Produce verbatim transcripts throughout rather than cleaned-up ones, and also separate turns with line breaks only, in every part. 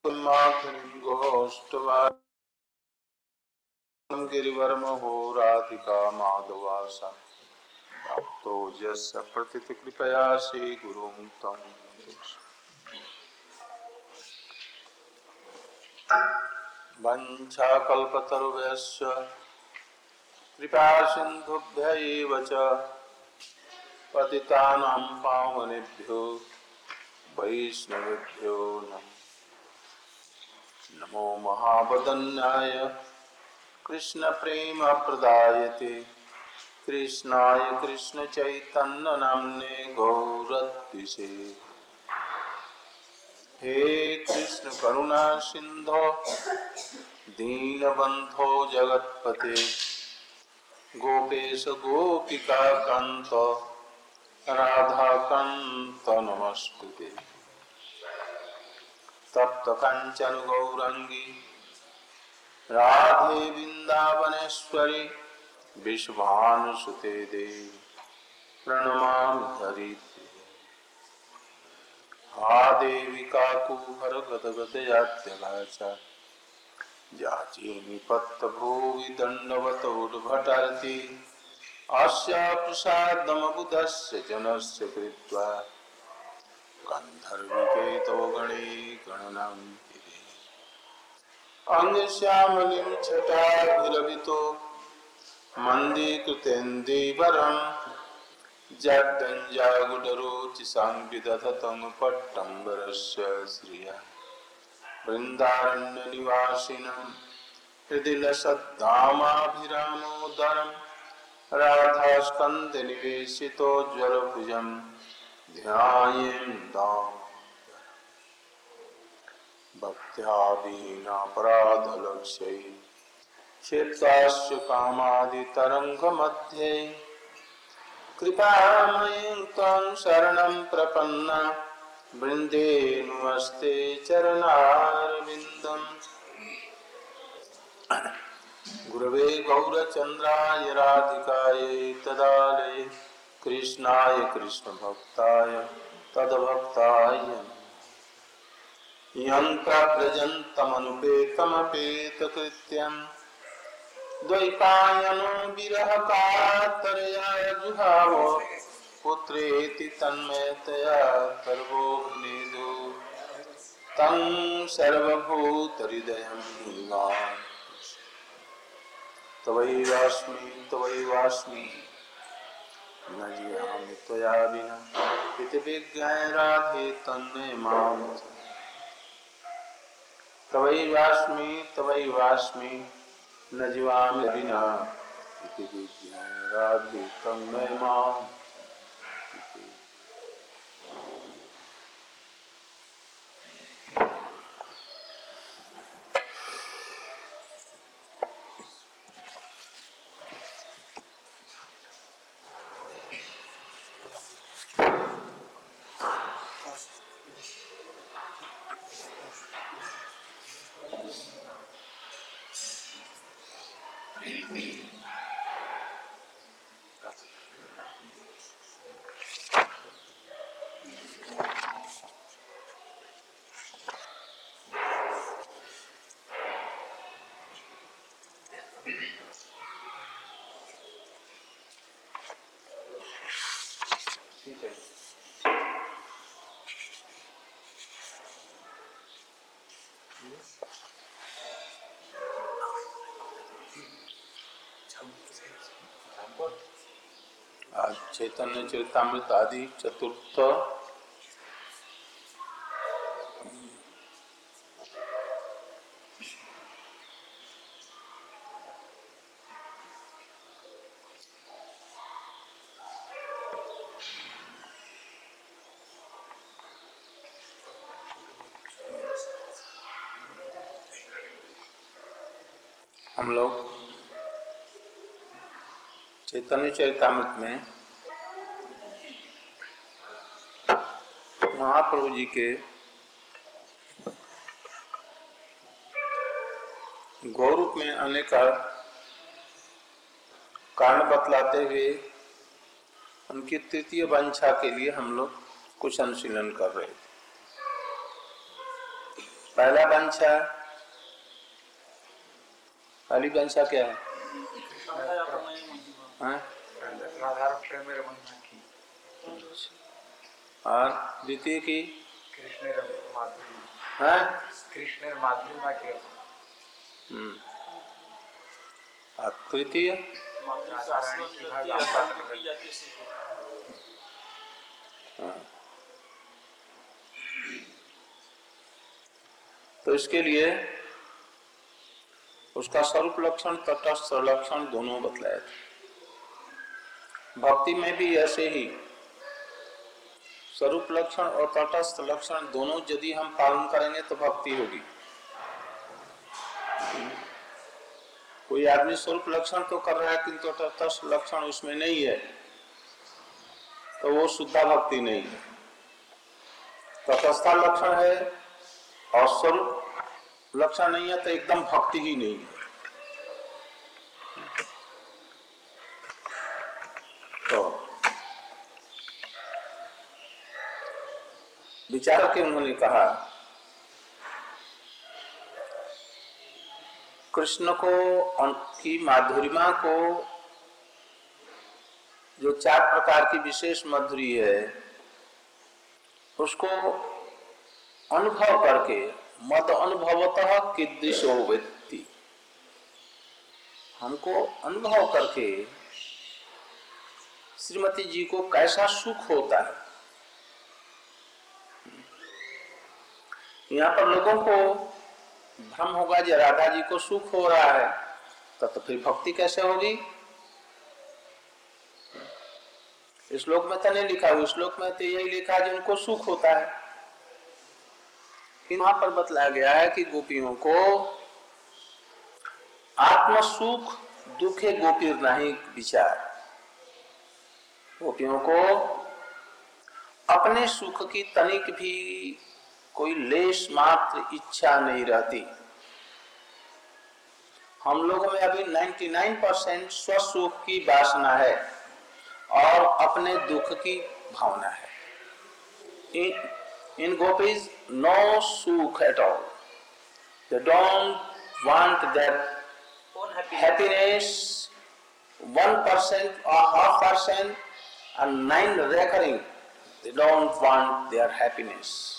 गिरिवरमहोराधिका माधवासा भक्तो यस्य प्रतिकृपया श्रीगुरुं तं वञ्चाकल्पतरुभ्यश्च कृपासिन्धुभ्य एव च पतितानां पावनेभ्यो वैष्णवेभ्यो नमः। नमो महावदन्याय कृष्णप्रेमप्रदायते कृष्णाय कृष्णचैतन्यनाम्ने गौरत्विषे। हे कृष्ण करुणा सिंधो दीनबंधो जगत्पते गोपेश गोपिका कांत राधा कांत नमस्ते। तप्त कांचन गौरंगी राधे वृंदावनेश्वरी विश्वानुसुते देवी प्रणमामि हरिप्रिये। हा देवी काकुहर गदगदयात्यभाचा जाचेमि पत्तभूवि दण्डवतोद्भटार्ति अस्या प्रसादमबुधस्य जनस्य कृत्वा गन्धर्विकेतो गणे गणनां दिवे। अंगश्यामलिं छटाभिरभितो मन्दीकृतेन्दीवरम् जड्डञ्जागुडरोचिसां विदधतं पट्टम्बरस्य श्रिया। वृन्दारण्यनिवासिनं हृदि लसद्धामाभिरामोदरं राधास्कन्धनिवेशितोज्ज्वलभुजं ध्यायेन्तां भक्त्या विहीनापराधलक्ष्यै क्षेत्रास्य कामादितरङ्गमध्ये कृपामयीं त्वं शरणं प्रपन्ना वृन्दे नमस्ते चरणारविन्दम्। गुरवे गौरचन्द्राय राधिकायै तदालये कृष्णाय कृष्णभक्ताय तद्भक्ताय यं प्रव्रजन्तमनुपेतमपेतकृत्यं द्वैपायनो विरहकातरया जुहाव पुत्रेति तन्मयतया सर्वोऽग्निदो तं सर्वभूतहृदयं नीवाम्। तवैवास्मि तवैवास्मि न जीवामि त्वया विना इति विज्ञाय राधे तन्मे माम्। तवैवास्मि तवैवास्मि न जीवामि विना इति विज्ञाय राधे तन्मे माम्। आज चैतन्य चरितामृत आदि चतुर्थ हम लोग चैतन्य चरितामृत में महाप्रभु जी के गौरूप में आने का कारण बतलाते हुए उनकी तृतीय वांछा के लिए हम लोग कुछ अनुशीलन कर रहे थे। पहला वंशा, पहली वंशा क्या है? हाँ? और द्वितीय की हाँ? हम्म। और तृतीय हाँ। तो इसके लिए उसका स्वरूप लक्षण तटस्थ लक्षण दोनों बतलाए थे। भक्ति में भी ऐसे ही स्वरूप लक्षण और तटस्थ लक्षण दोनों यदि हम पालन करेंगे तो भक्ति होगी। कोई आदमी स्वरूप लक्षण तो कर रहा है किंतु तटस्थ लक्षण उसमें नहीं है तो वो शुद्ध भक्ति नहीं है। तटस्थ लक्षण है और स्वरूप लक्षण नहीं है तो एकदम भक्ति ही नहीं है। तो विचार के उन्होंने कहा कृष्ण को की माधुरिमा को जो चार प्रकार की विशेष मधुरी है उसको अनुभव करके मद अनुभवतः कीदृशो वेत्ति, हमको अनुभव करके श्रीमती जी को कैसा सुख होता है। यहाँ पर लोगों को भ्रम होगा जो राधा जी को सुख हो रहा है तो, तो फिर भक्ति कैसे होगी। इस श्लोक में तो नहीं लिखा, उस श्लोक में तो यही लिखा जो उनको सुख होता है। वहां पर बतलाया गया है कि गोपियों को आत्म सुख दुखे गोपीर नहीं विचार, गोपियों को अपने सुख की तनिक भी कोई लेश मात्र इच्छा नहीं रहती। हम लोगों में अभी निन्यानवे परसेंट स्वसुख की वासना है और अपने दुख की भावना है। इन इन gopis no sukh at all. They don't want their happiness one percent or half percent and nine recurring. They don't want their happiness.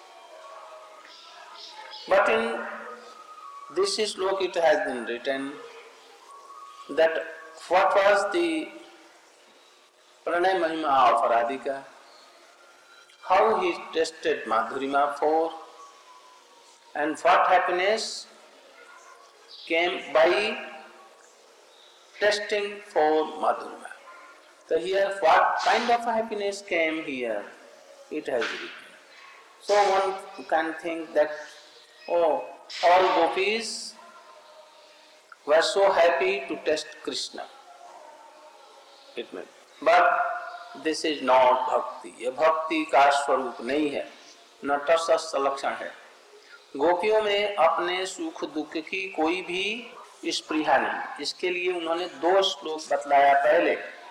But in this slok it has been written that what was the Pranay Mahima of Radhika, how he tasted Madhurima for, and what happiness came by testing for Madhurima. So here what kind of happiness came here, it has written. So one can think that, oh, all gopis were so happy to test Krishna. It meant. But this is not bhakti. ये भक्ति का स्वरूप नहीं है, न तटस्थ लक्षण है। गोपियों में अपने सुख दुख की कोई भी स्पृहा नहीं। इसके लिए उन्होंने दो श्लोक बतलाया पहले।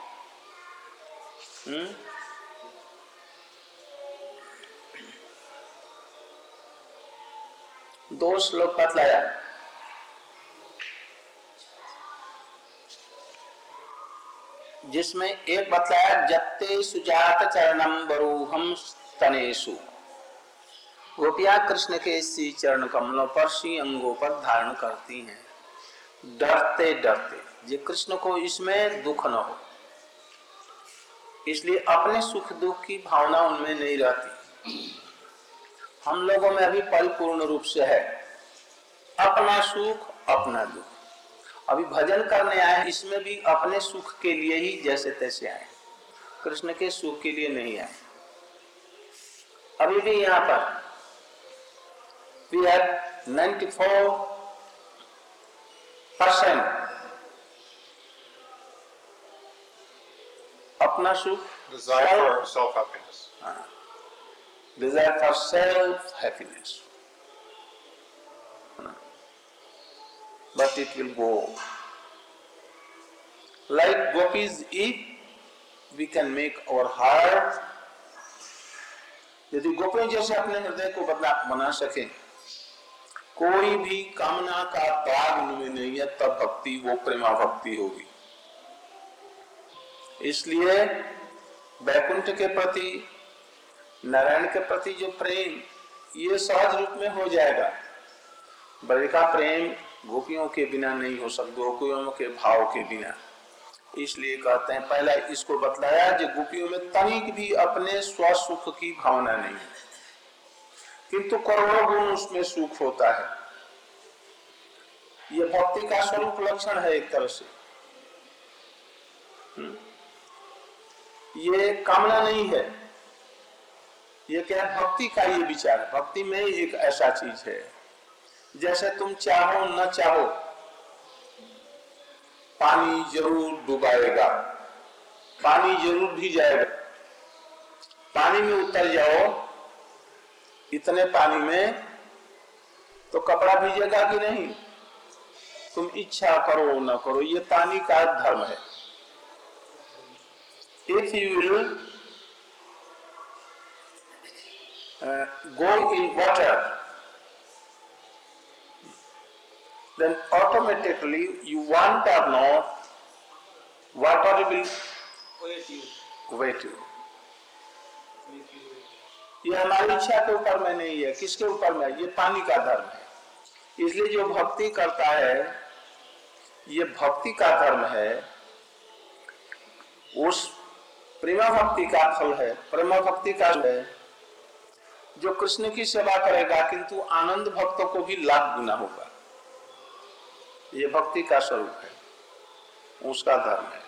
हुँ? दो श्लोक बतलाया। जिसमें एक बतलाया जत्ते सुजात चरणम बरूहम स्तनेषु, गोपियां कृष्ण के श्री चरण कमलों पर श्री अंगों पर धारण करती हैं डरते डरते, जे कृष्ण को इसमें दुख न हो, इसलिए अपने सुख दुख की भावना उनमें नहीं रहती। हम लोगों में अभी परिपूर्ण रूप से है अपना सुख अपना दुख। अभी भजन करने आए, इसमें भी अपने सुख के लिए ही जैसे तैसे आए, कृष्ण के सुख के लिए नहीं आए। अभी भी यहाँ पर we have ninety-four percent अपना सुख,
desire for self happiness,
desire for self happiness. But it will go like gopis. If we can make our heart, यदि गोपियों जैसे अपने हृदय को बदला बना सके कोई भी कामना का दाग उनमें नहीं है, तब भक्ति वो प्रेमा भक्ति होगी। इसलिए वैकुंठ के प्रति, नारायण के प्रति जो प्रेम, ये सहज रूप में हो जाएगा। ब्रज का प्रेम गोपियों के बिना नहीं हो सकता, गोपियों के भाव के बिना। इसलिए कहते हैं, पहला इसको बतलाया कि गोपियों में तनिक भी अपने स्वसुख की भावना नहीं है, किंतु करोड़ों गुण उसमें सुख होता है। ये भक्ति का स्वरूप लक्षण है एक तरह से। ये कामना नहीं है, ये क्या है, भक्ति का ये विचार है। भक्ति में एक ऐसा चीज है, जैसे तुम चाहो न चाहो पानी जरूर डुबाएगा, पानी जरूर भीजाएगा। पानी में उतर जाओ इतने पानी में तो कपड़ा भीजेगा कि नहीं? तुम इच्छा करो न करो, ये पानी का धर्म है। If you will uh, go in water, then automatically you want or not, water will wet you. Wet you. ये हमारी इच्छा के ऊपर में नहीं है, किसके ऊपर में? ये पानी का धर्म है। इसलिए जो भक्ति करता है, ये भक्ति का धर्म है। उस प्रेमा भक्ति का फल है, प्रेमा भक्ति का है जो कृष्ण की सेवा करेगा, किंतु आनंद भक्तों को भी लाभ गुना होगा। ये भक्ति का स्वरूप है, उसका धर्म है।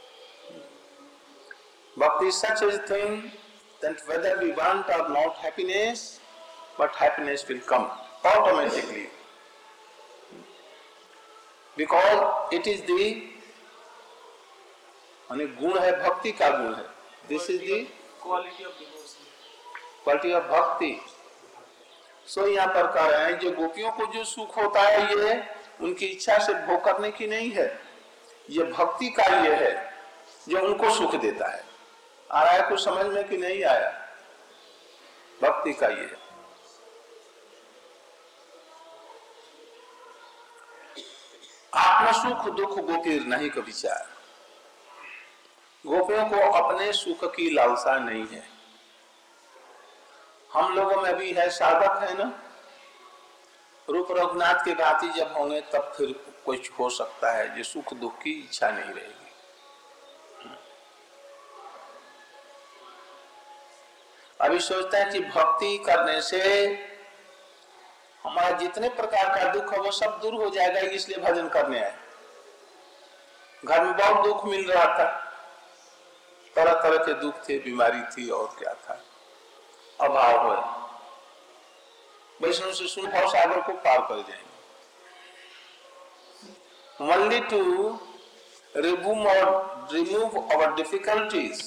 भक्ति such a thing that whether we want or not happiness, but happiness will come automatically, because it is the माने गुण है, भक्ति का गुण है। This is the quality of devotion, quality of bhakti. So यहाँ पर कह रहे हैं, जो गोपियों को जो सुख होता है, ये उनकी इच्छा से भोग करने की नहीं है, ये भक्ति का ये है जो उनको सुख देता है। आ रहा है कुछ समझ में कि नहीं आया? भक्ति का ये है। आत्म सुख दुख गोपीर नहीं का विचार। गोपियों को अपने सुख की लालसा नहीं है। हम लोगों में भी है, साधक है ना, रूप रघुनाथ के भांति जब होंगे तब फिर कुछ हो सकता है, जो सुख दुख की इच्छा नहीं रहेगी। अभी सोचते हैं कि भक्ति करने से हमारा जितने प्रकार का दुख है वो सब दूर हो जाएगा, इसलिए भजन करने आए। घर में बहुत दुख मिल रहा था, तरह तरह के दुख थे, बीमारी थी और क्या था, अभाव है। वैष्णव से सुन भाव सागर को पार कर जाएंगे। Only to remove our, remove our difficulties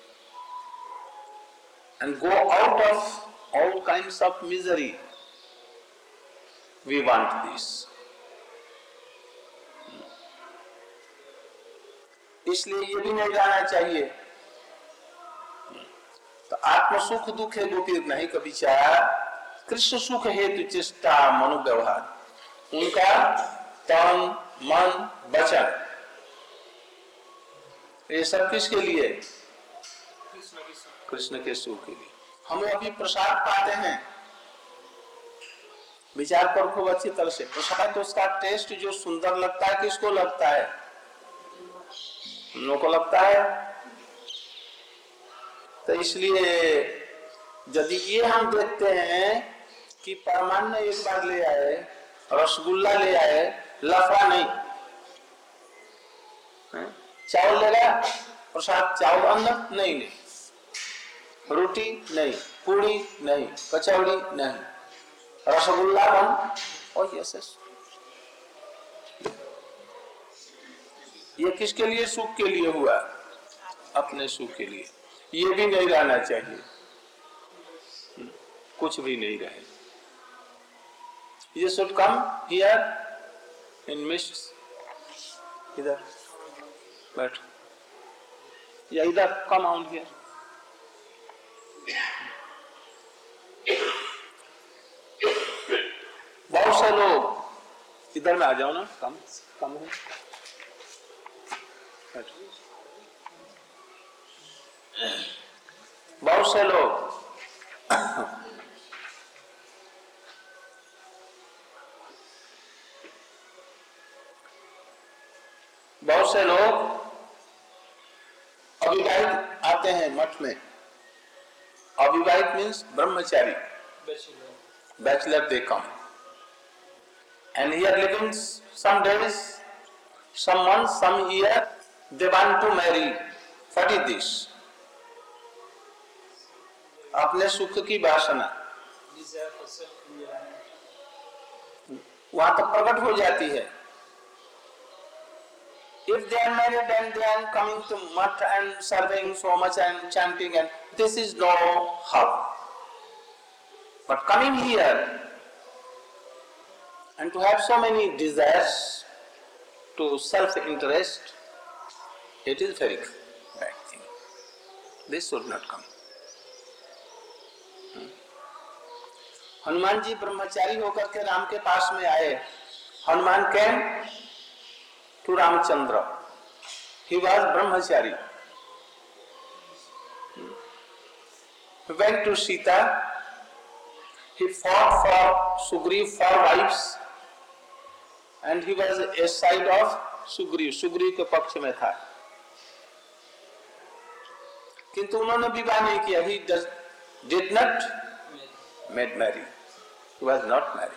and go out of all kinds of misery, we want this. इसलिए ये भी नहीं जाना चाहिए। तो आत्म सुख दुख है गोपी नहीं का विचार, कृष्ण सुख हेतु चेष्टा मनोव्यवहार, उनका तन मन वचन, ये सब किसके लिए? कृष्ण के सुख के लिए। हम अभी प्रसाद पाते हैं, विचार कर खूब अच्छी तरह से। प्रसाद तो उसका टेस्ट जो सुंदर लगता है, किसको लगता है? हम लोग को लगता है। तो इसलिए यदि ये हम देखते हैं कि परमान्न एक बार ले आए, रसगुल्ला ले आए, लफड़ा नहीं, चावल लेगा प्रसाद, चावल अन्न नहीं, नहीं, रोटी नहीं, पूरी नहीं, कचौड़ी नहीं, रसगुल्ला बन और यस यस। ये किसके लिए? सुख के लिए हुआ, अपने सुख के लिए। ये भी नहीं रहना चाहिए, कुछ भी नहीं रहे। ये should come here in midst, इधर बैठो या इधर कम आउट हियर। बहुत से लोग इधर में आ जाओ ना, कम कम है। बहुत से लोग बहुत से लोग अविवाहित आते हैं मठ में। अविवाहित means brahmachari, bachelor they come and here living some days, some months, some year they want to marry. What is this? अपने सुख की वासना वहां तक प्रकट हो जाती है। If they are married and they are coming to much and serving so much and chanting, and this is no harm. But coming here and to have so many desires to self-interest, it is very bad thing. This should not come. Hanuman ji ब्रह्मचारी होकर के राम के पास में आए। Hanuman came to Ramchandra. He was brahmachari. He went to Sita. He fought for Sugriv for wives, and he was a side of Sugriv. Sugriv के पक्ष में था, किंतु उन्होंने विवाह नहीं किया। He does, did not made marry. He was not married.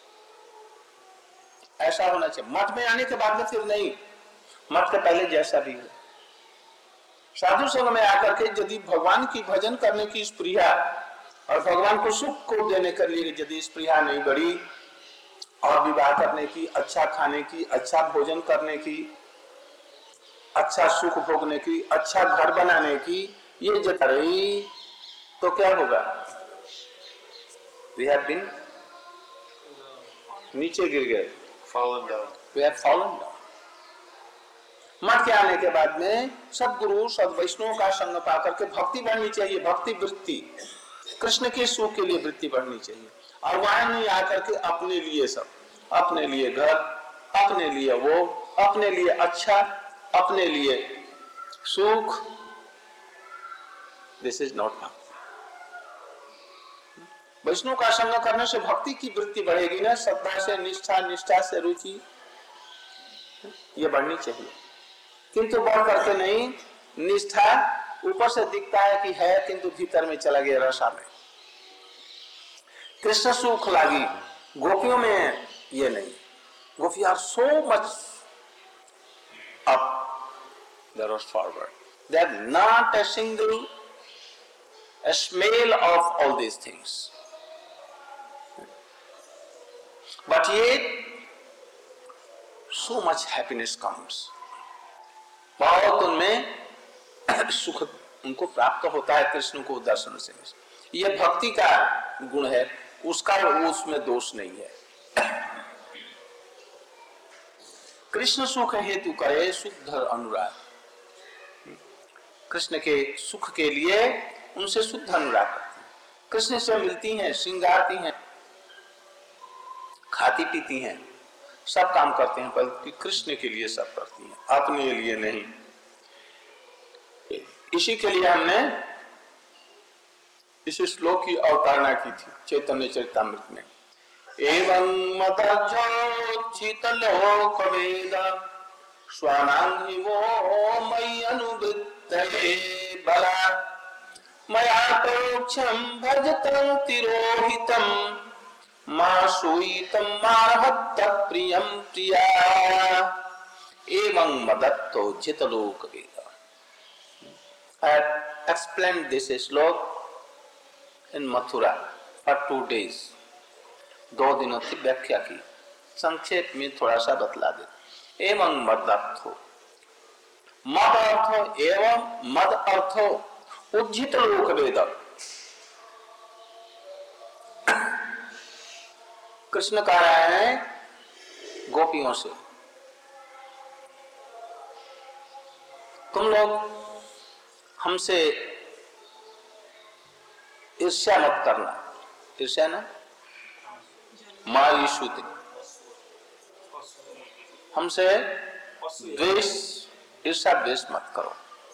ऐसा होना चाहिए। मठ में आने के बाद में फिर नहीं, मठ के पहले जैसा भी हो। साधु संग में आकर के यदि भगवान की भजन करने की स्पृहा और भगवान को सुख को देने के लिए यदि स्पृहा नहीं बढ़ी, और विवाह करने की, अच्छा खाने की, अच्छा भोजन करने की, अच्छा सुख भोगने की, अच्छा घर बनाने की ये जता रही, तो क्या होगा? We have been नीचे गिर गए,
fallen down.
We have fallen down. मठ के आने के बाद में सद्गुरु सद वैष्णव का संग पाकर के भक्ति बढ़नी चाहिए। भक्ति वृत्ति, कृष्ण के सुख के लिए वृत्ति बढ़नी चाहिए। और वहां नहीं आकर के अपने लिए सब, अपने लिए घर, अपने लिए वो, अपने लिए अच्छा, अपने लिए सुख, दिस इज नॉट भक्ति। वैष्णव का संग करने से भक्ति की वृत्ति बढ़ेगी ना, श्रद्धा से निष्ठा, निष्ठा से रुचि, ये बढ़नी चाहिए। किंतु बढ़ करके नहीं, निष्ठा ऊपर से दिखता है कि है, किंतु भीतर में चला गया रसा में। कृष्ण सुख लागी, गोपियों में ये नहीं। Gopi are so much up, they are forward, they are not a single a smell of all these things, but yet so much happiness comes. बहुत उनमें सुख उनको प्राप्त होता है कृष्ण को दर्शन से। ये भक्ति का गुण है, उसका उसमें दोष नहीं है। कृष्ण सुख हेतु करे शुद्ध अनुराग। कृष्ण के सुख के लिए उनसे शुद्ध अनुराग करती हैं, कृष्ण से मिलती हैं, श्रृंगारती हैं, खाती पीती हैं, सब काम करते हैं, बल्कि कृष्ण के लिए सब करती हैं, अपने लिए नहीं। इसी के लिए हमने इस श्लोक की अवतारणा की थी चैतन्य चरितामृत में। एवं मदज्जोच्छित लोक वेद स्वानांगि वो मयि अनुवृत्तये बला मया परोक्षं भजतं तिरोहितं मासूयितं माहत्त प्रियं प्रिया एवं मदत्तो जितलोक वेद। I explained this श्लोक in Mathura for two days. दो दिनों की व्याख्या की, संक्षेप में थोड़ा सा बतला दे। एवं मदर्थो, मद अर्थो एवं मद अर्थो उज्जित लोक वेद। कृष्ण कह रहे हैं गोपियों से, तुम लोग हमसे ईर्ष्या मत करना। ईर्ष्या ना मायुषुति, हमसे द्वेष ईर्षा द्वेष मत करो।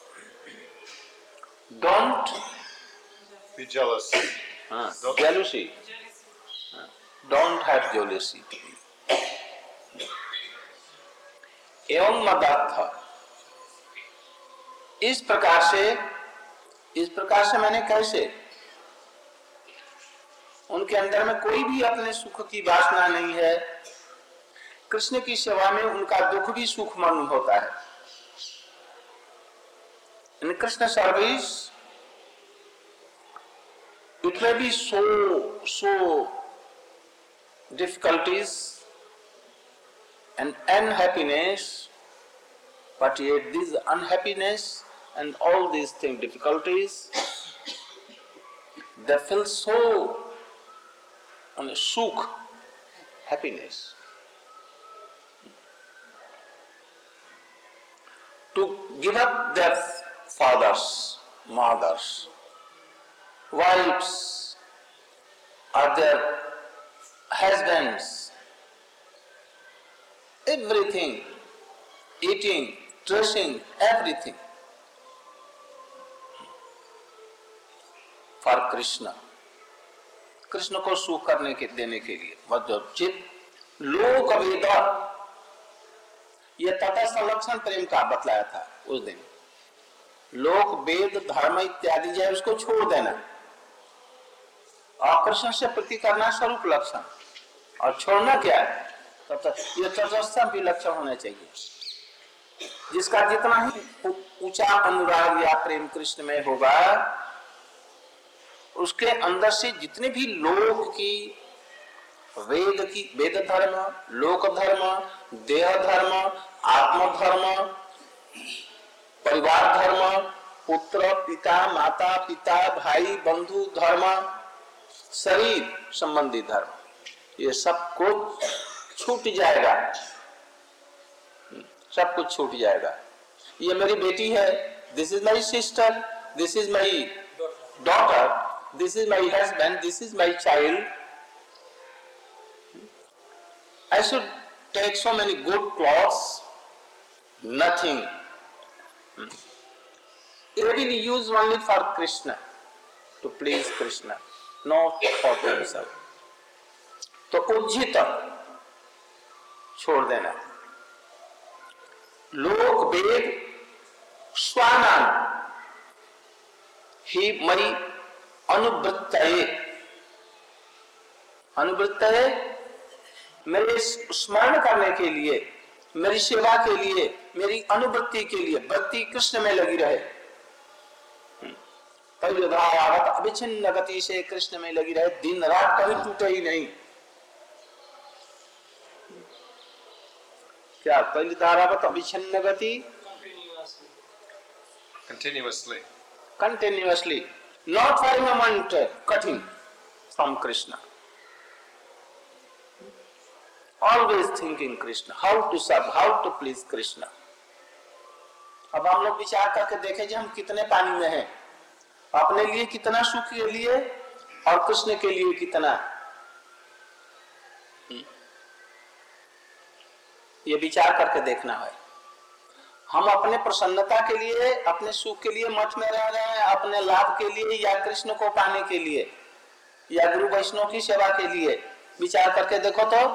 Don't
be jealous.
jealousy, don't have jealousy. एवं मदार्थ, इस प्रकार से, इस प्रकार से मैंने कैसे, उनके अंदर में कोई भी अपने सुख की वासना नहीं है। कृष्ण की सेवा में उनका दुख भी सुख मन होता है। In Krishna service it may be so so difficulties and unhappiness, but yet this unhappiness and all these things, difficulties, they feel so on a sukh, happiness. To give up their fathers, mothers, wives, or their husbands, everything, eating, dressing, everything, for Krishna, Krishna को सुख करने के देने के लिए। मतलब चित लोक वेद, यह तटस्थ लक्षण प्रेम का बतलाया था उस दिन। लोक वेद धर्म इत्यादि जो है उसको छोड़ देना और कृष्ण से प्रीति करना स्वरूप लक्षण, और छोड़ना क्या है, तब तक यह तटस्थ भी लक्षण होना चाहिए। जिसका जितना ही ऊंचा अनुराग या प्रेम कृष्ण में होगा, उसके अंदर से जितने भी लोक की, वेद की, वेद धर्म, लोक धर्म, देह धर्म, आत्म धर्म, परिवार धर्म, पुत्र पिता माता पिता भाई बंधु धर्म, शरीर संबंधी धर्म, ये सब कुछ छूट जाएगा, सब कुछ छूट जाएगा। ये मेरी बेटी है, this is my sister, this is my daughter, this is my husband, this is my child. I should take so many good clothes, nothing. It will be used only for Krishna, to please Krishna, not for themselves. तो उज्जित छोड़ देना। लोक वेद स्वानान ही मई अनुवृत्तये, अनुवृत्तये मेरे स्मरण करने के लिए, मेरी सेवा के लिए, मेरी अनुवृत्ति के लिए, वृत्ति कृष्ण में लगी रहे। तैलधारावत अविच्छिन्न गति से कृष्ण में लगी रहे, दिन रात कभी टूटे ही नहीं। क्या तैलधारावत अविच्छिन्न गति?
Continuously.
Continuously, not for a moment cutting from Krishna. Always thinking Krishna, how to serve, how to please Krishna. अब हम लोग विचार करके देखें कि हम कितने पानी में हैं, अपने लिए कितना सुख के लिए और कृष्ण के लिए कितना। ये विचार करके देखना है। हम अपने प्रसन्नता के लिए, अपने सुख के लिए मठ में रह रहे हैं, अपने लाभ के लिए या कृष्ण को पाने के लिए या गुरु वैष्णव की सेवा के लिए? विचार करके देखो तो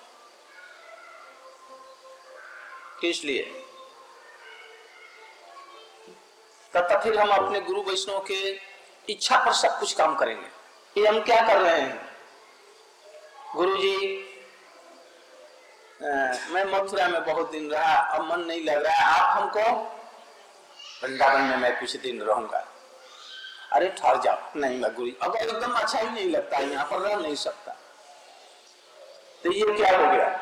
किस लिए? तब फिर हम अपने गुरु वैष्णव के इच्छा पर सब कुछ काम करेंगे। ये हम क्या कर रहे हैं? गुरुजी, मैं मथुरा में बहुत दिन रहा, अब मन नहीं लग रहा है, आप हमको वृंदावन में मैं कुछ दिन रहूंगा। अरे ठहर जाओ, नहीं मैं गुरु, अगर एकदम अच्छा ही नहीं लगता, यहाँ पर रह नहीं सकता, तो ये क्या हो गया?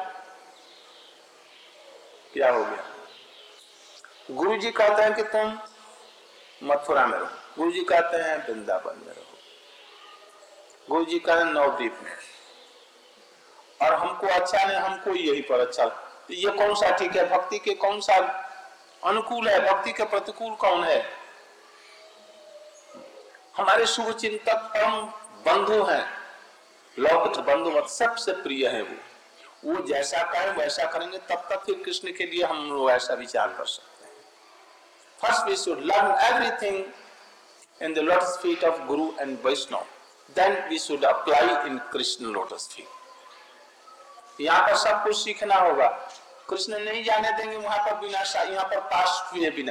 क्या हो गया? गुरुजी कहते हैं कि तुम मथुरा में रहो, गुरुजी कहते हैं वृंदावन में रहो, गुरुजी कहते हैं नवद्वीप में, और हमको अच्छा नहीं, हमको यही पर अच्छा। तो ये कौन सा ठीक है? भक्ति के कौन सा अनुकूल है, भक्ति के प्रतिकूल कौन है? हमारे शुभ चिंतक परम बंधु हैं, लौकिक बंधुवत सबसे प्रिय है वो वो जैसा करें वैसा करेंगे, तब तक फिर कृष्ण के लिए हम लोग ऐसा विचार कर सकते हैं। First we should learn everything in the lotus feet of guru and Vaishnav, then we should apply in Krishna lotus feet. यहाँ पर सब कुछ सीखना होगा, कृष्ण नहीं जाने देंगे वहां पर बिना, यहाँ पर पास हुए बिना।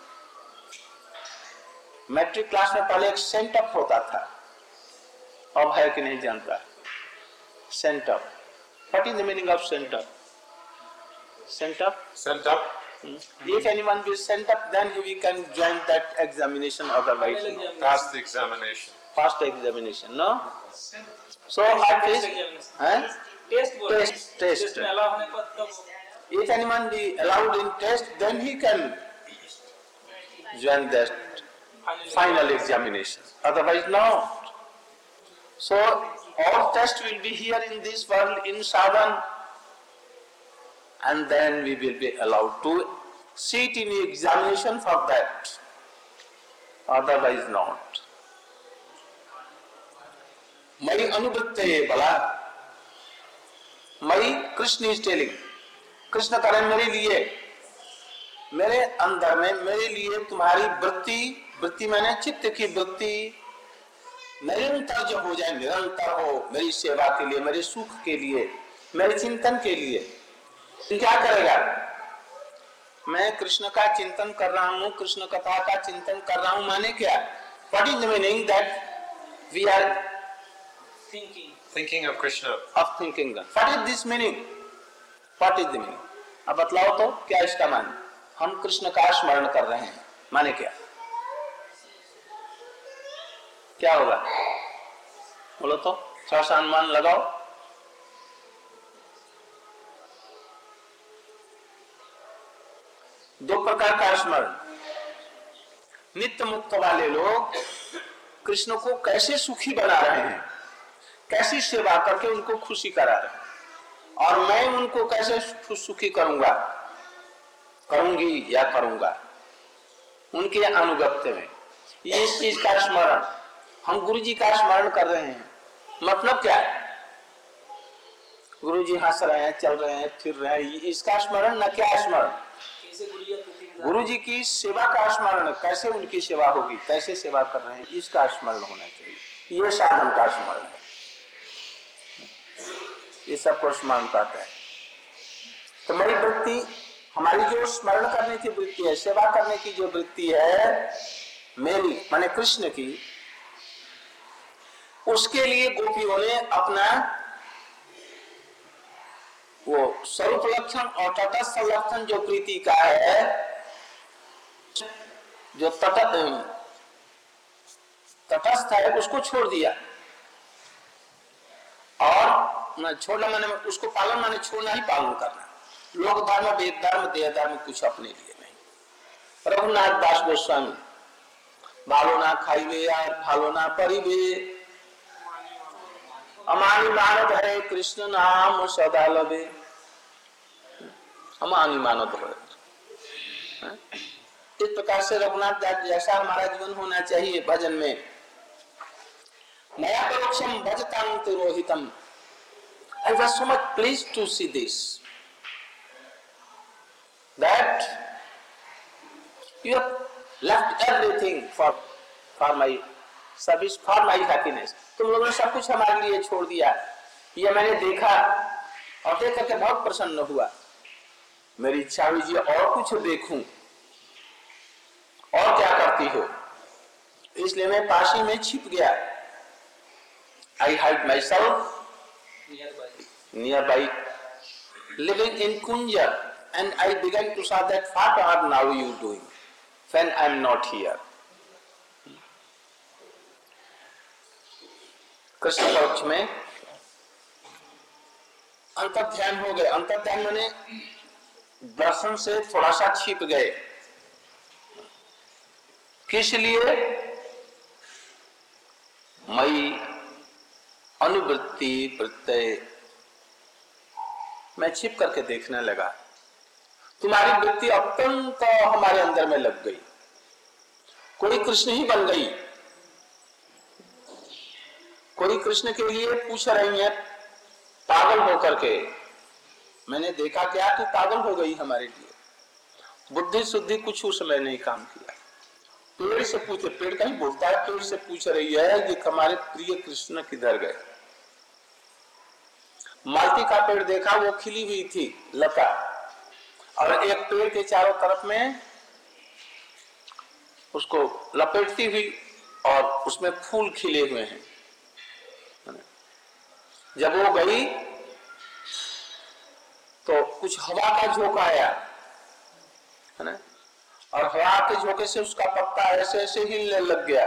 मैट्रिक क्लास में पहले एक सेंटअप होता था, अब है कि नहीं जानता। सेंटअप, what is the meaning of setup? Setup?
Setup.
Hmm. If anyone will sent up, then we can join that examination. Otherwise, no.
Pass the examination.
Pass the examination, no? So at least, huh?
Test.
Test. Test. If anyone be allowed in test, then he can join that final examination. Otherwise, no. So all tests will be here in this world in sadhan, and then we will be allowed to sit in the examination for that. Otherwise not. Mari anuvritte bala, Mari Krishna is telling, Krishna करें मेरे लिए, मेरे अंदर में मेरे लिए तुम्हारी वृत्ति, वृत्ति मैंने चित्त की वृत्ति निरंतर जो हो जाए, निरंतर हो मेरी सेवा के लिए, मेरे सुख के लिए, मेरे चिंतन के लिए। क्या करेगा? मैं कृष्ण का चिंतन कर रहा हूँ, कृष्ण कथा का चिंतन कर रहा हूँ, माने क्या? What is the meaning that we are
thinking
thinking of Krishna?
Of thinking. What is this meaning? What is the meaning? अब बतलाओ तो क्या इसका मान? हम कृष्ण का स्मरण कर रहे हैं, माने क्या? क्या होगा? बोलो तो, थोड़ा सा अनुमान लगाओ। दो प्रकार का स्मरण। नित्य मुक्त वाले लोग कृष्ण को कैसे सुखी बना रहे हैं, कैसी सेवा करके उनको खुशी करा रहे हैं, और मैं उनको कैसे सुखी करूंगा, करूंगी या करूंगा, उनके अनुगत्य में ये इस चीज का स्मरण। हम गुरु जी का स्मरण कर रहे हैं, मतलब क्या है? गुरु जी हंस रहे हैं, चल रहे हैं, फिर रहे हैं, इसका स्मरण न क्या स्मरण? गुरु जी की सेवा का स्मरण, कैसे उनकी सेवा होगी, कैसे सेवा कर रहे हैं, इसका स्मरण होना चाहिए। ये साधन का स्मरण है, ये सबको स्मरण कहते हैं। तो मेरी वृत्ति, हमारी जो स्मरण करने की वृत्ति है, सेवा करने की जो वृत्ति है मेरी, माने कृष्ण की, उसके लिए गोपियों ने अपना वो स्वरूप लक्षण और तटस्थ लक्षण जो प्रीति का है, जो तटस्थ है, उसको छोड़ दिया। और न छोड़ना माने उसको पालन माने छोड़ना ही पालन करना। लोक धर्म, वेद धर्म, देह धर्म कुछ अपने लिए नहीं। रघुनाथ दास गोस्वामी, भालो ना खाइबे यार भालो ना परिबे, अमानी मानव है कृष्ण नाम सदा लबे। अमानी मानव है, इस प्रकार से रघुनाथ दास जैसा हमारा जीवन होना चाहिए भजन में। मया परोक्षम भजतां तिरोहितम। I was so much pleased to see this, that you have left everything for for my service, for my happiness. तुम लोगों ने सब कुछ हमारे लिए छोड़ दिया। ये मैंने देखा और देख करके बहुत प्रसन्न हुआ। मेरी इच्छा हुई जी और कुछ देखूं, और क्या करती हो, इसलिए मैं पासी में छिप गया। I hide myself
nearby,
nearby, living in Kunja, and I began to say that what are now you doing when I am not here? Krishna पक्ष में अंतर्ध्यान हो गए। अंतर्ध्यान माने दर्शन से थोड़ा सा छिप गए। किस लिए? मई अनुवृत्ति प्रत्यय, मैं छिप करके देखने लगा। तुम्हारी वृत्ति अत्यंत हमारे अंदर में लग गई, कोई कृष्ण ही बन गई, कोई कृष्ण के लिए पूछ रही है पागल होकर के, मैंने देखा क्या तू पागल हो गई हमारे लिए, बुद्धि शुद्धि कुछ उस समय नहीं काम किया। पेड़ से पूछे, पेड़ कहीं बोलता है, पेड़ से पूछ रही है कि हमारे प्रिय कृष्ण किधर गए। मालती का पेड़ देखा, वो खिली हुई थी लता, और एक पेड़ के चारों तरफ में उसको लपेटती हुई और उसमें फूल खिले हुए हैं। जब वो गई तो कुछ हवा का झोंका आया, है ना, और हवा के झोंके से उसका पत्ता ऐसे ऐसे हिलने लग गया।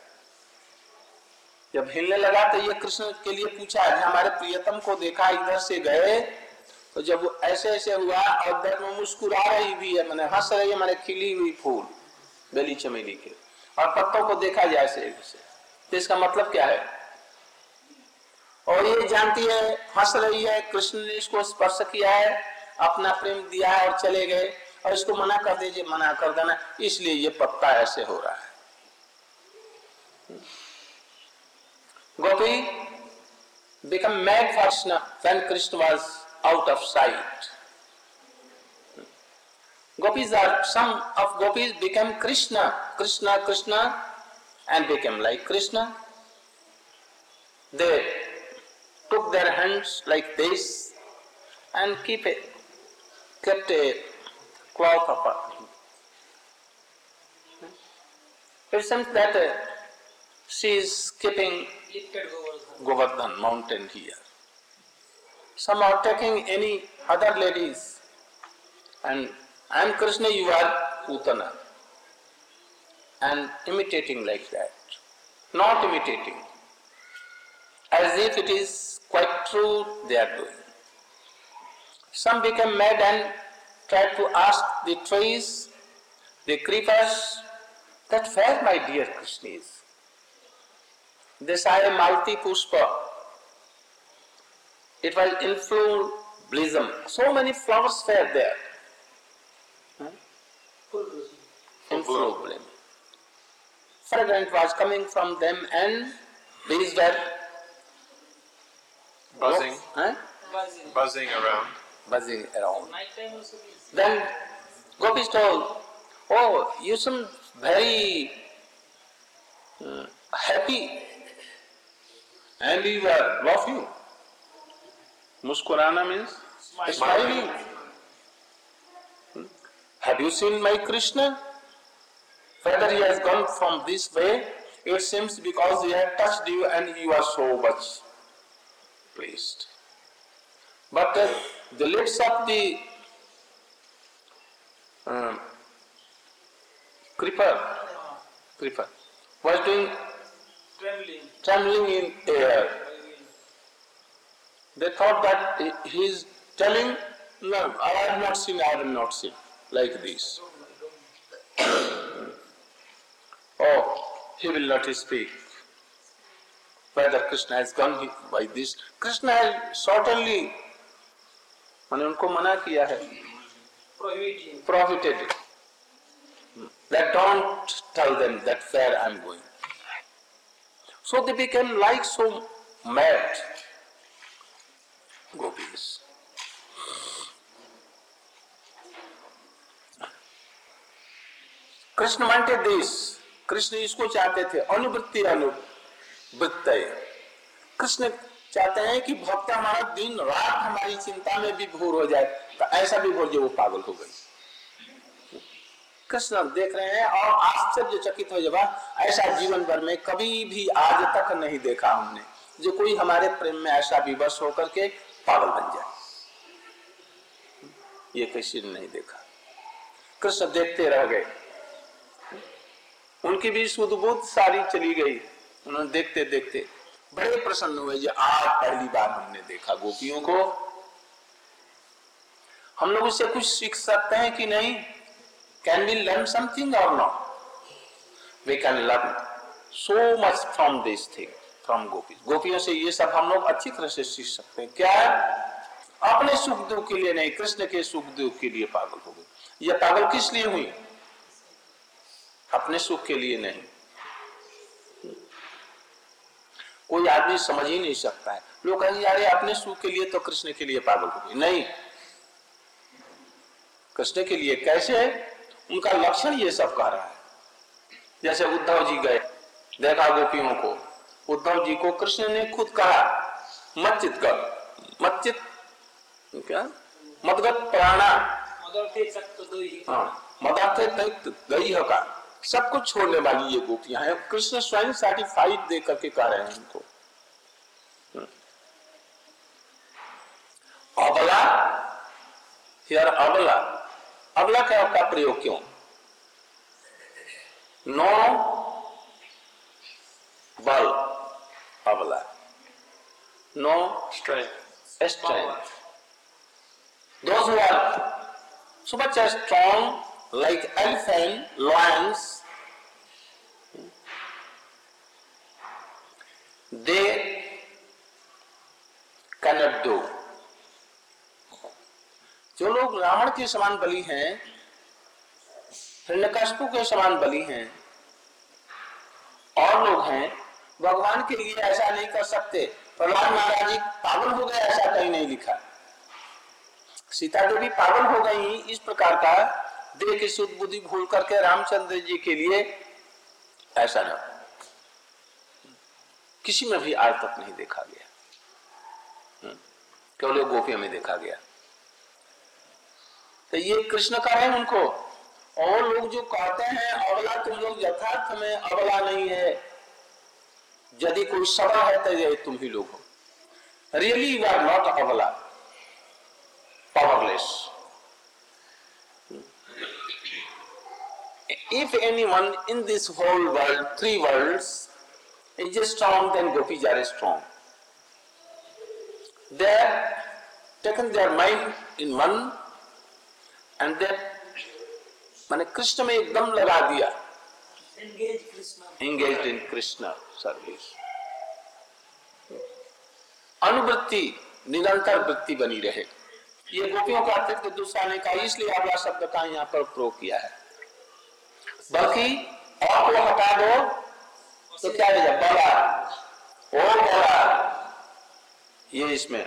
जब हिलने लगा तो ये कृष्ण के लिए पूछा कि हमारे प्रियतम को देखा, इधर से गए, तो जब वो ऐसे ऐसे हुआ और इधर में मुस्कुरा रही भी है, मैंने हंस रही है, मैंने खिली हुई फूल बेली चमेली के, और पत्तों को देखा जाए ऐसे, तो इसका मतलब क्या है? और ये जानती है, हंस रही है, कृष्ण ने इसको स्पर्श किया है, अपना प्रेम दिया है और चले गए, और इसको मना कर दीजिए, मना कर देना, इसलिए ये पत्ता ऐसे हो रहा है। Gopi became mad for Krishna when Krishna was out of sight. Gopis are, some of gopis became Krishna, Krishna, Krishna, and became like Krishna. They took their hands like this and keep it, kept a cloth apart. It seems that uh, she is keeping Govardhan mountain here. Some are taking any other ladies, and I am Krishna, you are Putana, and imitating like that. Not imitating, as if it is quite true they are doing. Some became mad and tried to ask the trees, the creepers, that where my dear Krishna is. They saw a Malti Pushpa. It was in full blossom. So many flowers were there. Hmm? In full bloom. Fragrance was coming from them, and bees were
Buzzing,
huh?
Buzzing.
buzzing around.
buzzing around.
Night time also this.
Then Gopis told, oh, you seem very uh, happy, and you are laughing. Muskurana means
Smiling.
smiling. Hmm? Have you seen my Krishna? Whether he has gone from this way, it seems because he has touched you and you are so much pleased. But uh, the lips of the um, creeper, creeper was doing
Trembling.
trembling in air. They thought that he- he is telling, no, I have not seen, I have not seen, like this. Oh, he will not speak. Whether Krishna has gone by this, Krishna has certainly, मैंने उनको मना किया है,
Prohibiting.
prohibited it. That don't tell them that where I am going. So they became like so mad gopis. Krishna wanted this. Krishna इसको चाहते थे, अनुवृत्ति अनुवृत्त। कृष्ण चाहते हैं कि भक्त हमारा दिन रात हमारी चिंता में भी भूर हो जाए, तो ऐसा भी बोल जो वो पागल हो गई। कृष्ण देख रहे हैं और आश्चर्यचकित हो जाए, ऐसा जीवन भर में कभी भी आज तक नहीं देखा हमने, जो कोई हमारे प्रेम में ऐसा विवश होकर के पागल बन जाए। ये किसी ने नहीं देखा। कृष्ण देखते रह गए, उनकी भी सुध-बुध सारी चली गई। उन्होंने देखते देखते बड़े प्रसन्न हुए, जो आज पहली बार हमने देखा गोपियों को। हम लोग उससे कुछ सीख सकते हैं कि नहीं? Can we learn something or not? We can learn so much from this thing, from gopis. गोपियों से ये सब हम लोग अच्छी तरह से सीख सकते हैं। क्या? अपने सुख दुख के लिए नहीं, कृष्ण के सुख दुख के लिए पागल हो गई। ये पागल किस लिए हुई? अपने सुख के लिए नहीं। कोई आदमी समझ ही नहीं सकता है। लोग कहेंगे यार अपने सुख के लिए तो कृष्ण के लिए पागल हो गए। नहीं, कृष्ण के लिए कैसे? उनका लक्षण ये सब कह रहा है। जैसे उद्धव जी गए, देखा गोपियों को, उद्धव जी को कृष्ण ने खुद कहा मच्चित कर, मच्चित क्या मदगत प्राणा, हाँ मदार्थे गई का, सब कुछ छोड़ने वाली ये गोपियां हैं। कृष्ण स्वयं सर्टिफाइड दे करके कह रहे हैं उनको। अबला, हियर अबला, अबला क्या का प्रयोग क्यों? No bal, abala, no
strength,
strength. Those who are so much as strong like elephant, lions, they cannot do. जो लोग रावण के समान बली हैं, हिरण्यकशिपु के समान बली हैं, और लोग हैं, भगवान के लिए ऐसा नहीं कर सकते। प्रहलाद महाराज जी पागल हो गए ऐसा कहीं नहीं लिखा। सीता देवी पागल हो गई इस प्रकार का देह की शुद्ध बुद्धि भूल करके रामचंद्र जी के लिए, ऐसा ना किसी में भी आज तक नहीं देखा गया, केवल गोपियों में देखा गया। तो ये कृष्ण का है उनको। और लोग जो कहते हैं अबला, तुम लोग यथार्थ में अबला नहीं है, यदि कोई सबल है तो ये तुम ही लोग हो। Really you are not abala, powerless. If anyone in this whole world, three worlds, is just strong, then gopis are strong. They have taken their mind in one and they माने कृष्ण में एकदम लगा दिया, engaged in Krishna service. अनुवृत्ति निरंतर वृत्ति बनी रहे। ये गोपियों का अतिरिक्त तो दूसरा नहीं कहा, इसलिए अगला शब्द का यहाँ पर प्रयोग किया है। बल्कि और को हटा दो तो क्या है, बला और बला, ये इसमें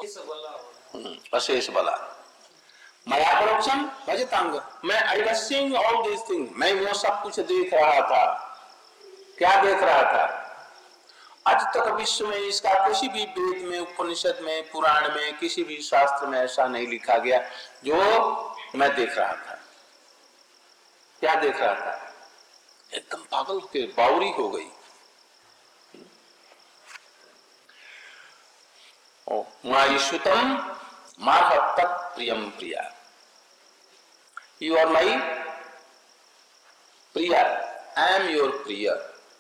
अशेष बला। माया परोक्षम भजतांग, मैं I was seeing all these things, मैं वो सब कुछ देख रहा था। क्या देख रहा था? आज तक विश्व में इसका किसी भी वेद में, उपनिषद में, पुराण में, किसी भी शास्त्र में ऐसा नहीं लिखा गया जो मैं देख रहा था। क्या देख रहा था? एकदम पागल के बावरी हो गई। ओ मायुषुतम मार्हत प्रियम प्रिया, you are my priya, I am your priya.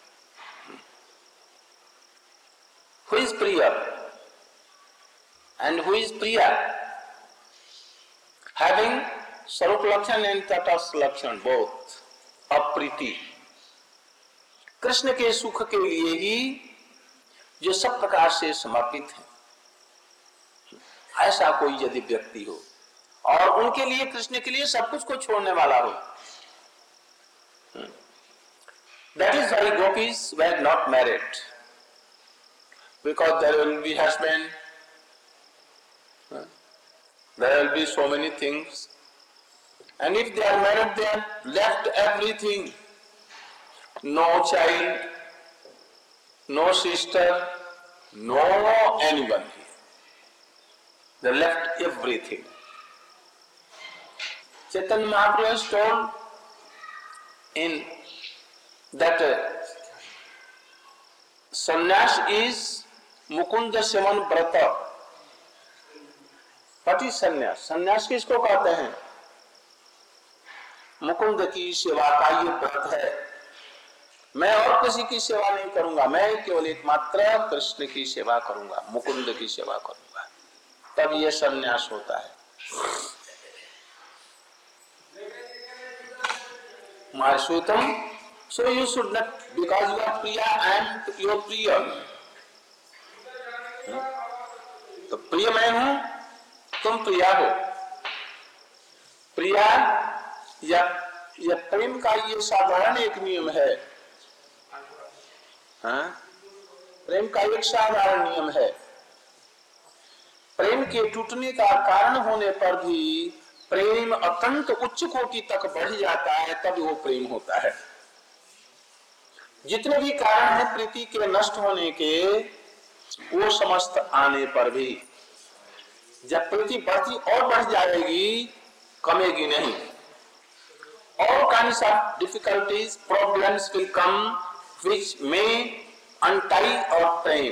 Who is Priya and who is Priya? Having Sarup Lakshan and Tatas Lakshan both, अप्रीति, कृष्ण के सुख के लिए ही जो सब प्रकार से समर्पित है, ऐसा कोई यदि व्यक्ति हो और उनके लिए, कृष्ण के लिए सब कुछ को छोड़ने वाला हो, that is why gopis were not married. Because there will be husband, there will be so many things, and if they are married, they have left everything. No child, no sister, no anyone here. They left everything. Chaitanya Mahaprabhu has told in that uh, sannyas is Mukund सेवन व्रत। पति संन्यास, संन्यास किसको कहते हैं? मुकुंद की सेवा का ये व्रत है। मैं और किसी की सेवा नहीं करूंगा, मैं केवल एकमात्र कृष्ण की सेवा करूंगा, मुकुंद की सेवा करूंगा, तब ये संन्यास होता है। मासूतम, so you should not, because you are Priya, I am your Priya. तो प्रिय मैं हूं, तुम प्रिया हो। प्रिया या, या प्रेम का ये साधारण एक नियम है, हाँ? प्रेम का एक साधारण नियम है, प्रेम के टूटने का कारण होने पर भी प्रेम अत्यंत उच्च कोटि तक बढ़ जाता है, तब वो प्रेम होता है। जितने भी कारण हैं प्रीति के नष्ट होने के, वो समस्त आने पर भी जब प्रीति बढ़ती और बढ़ जाएगी, कमेगी नहीं। All kinds of difficulties, problems will come which may untie our prem,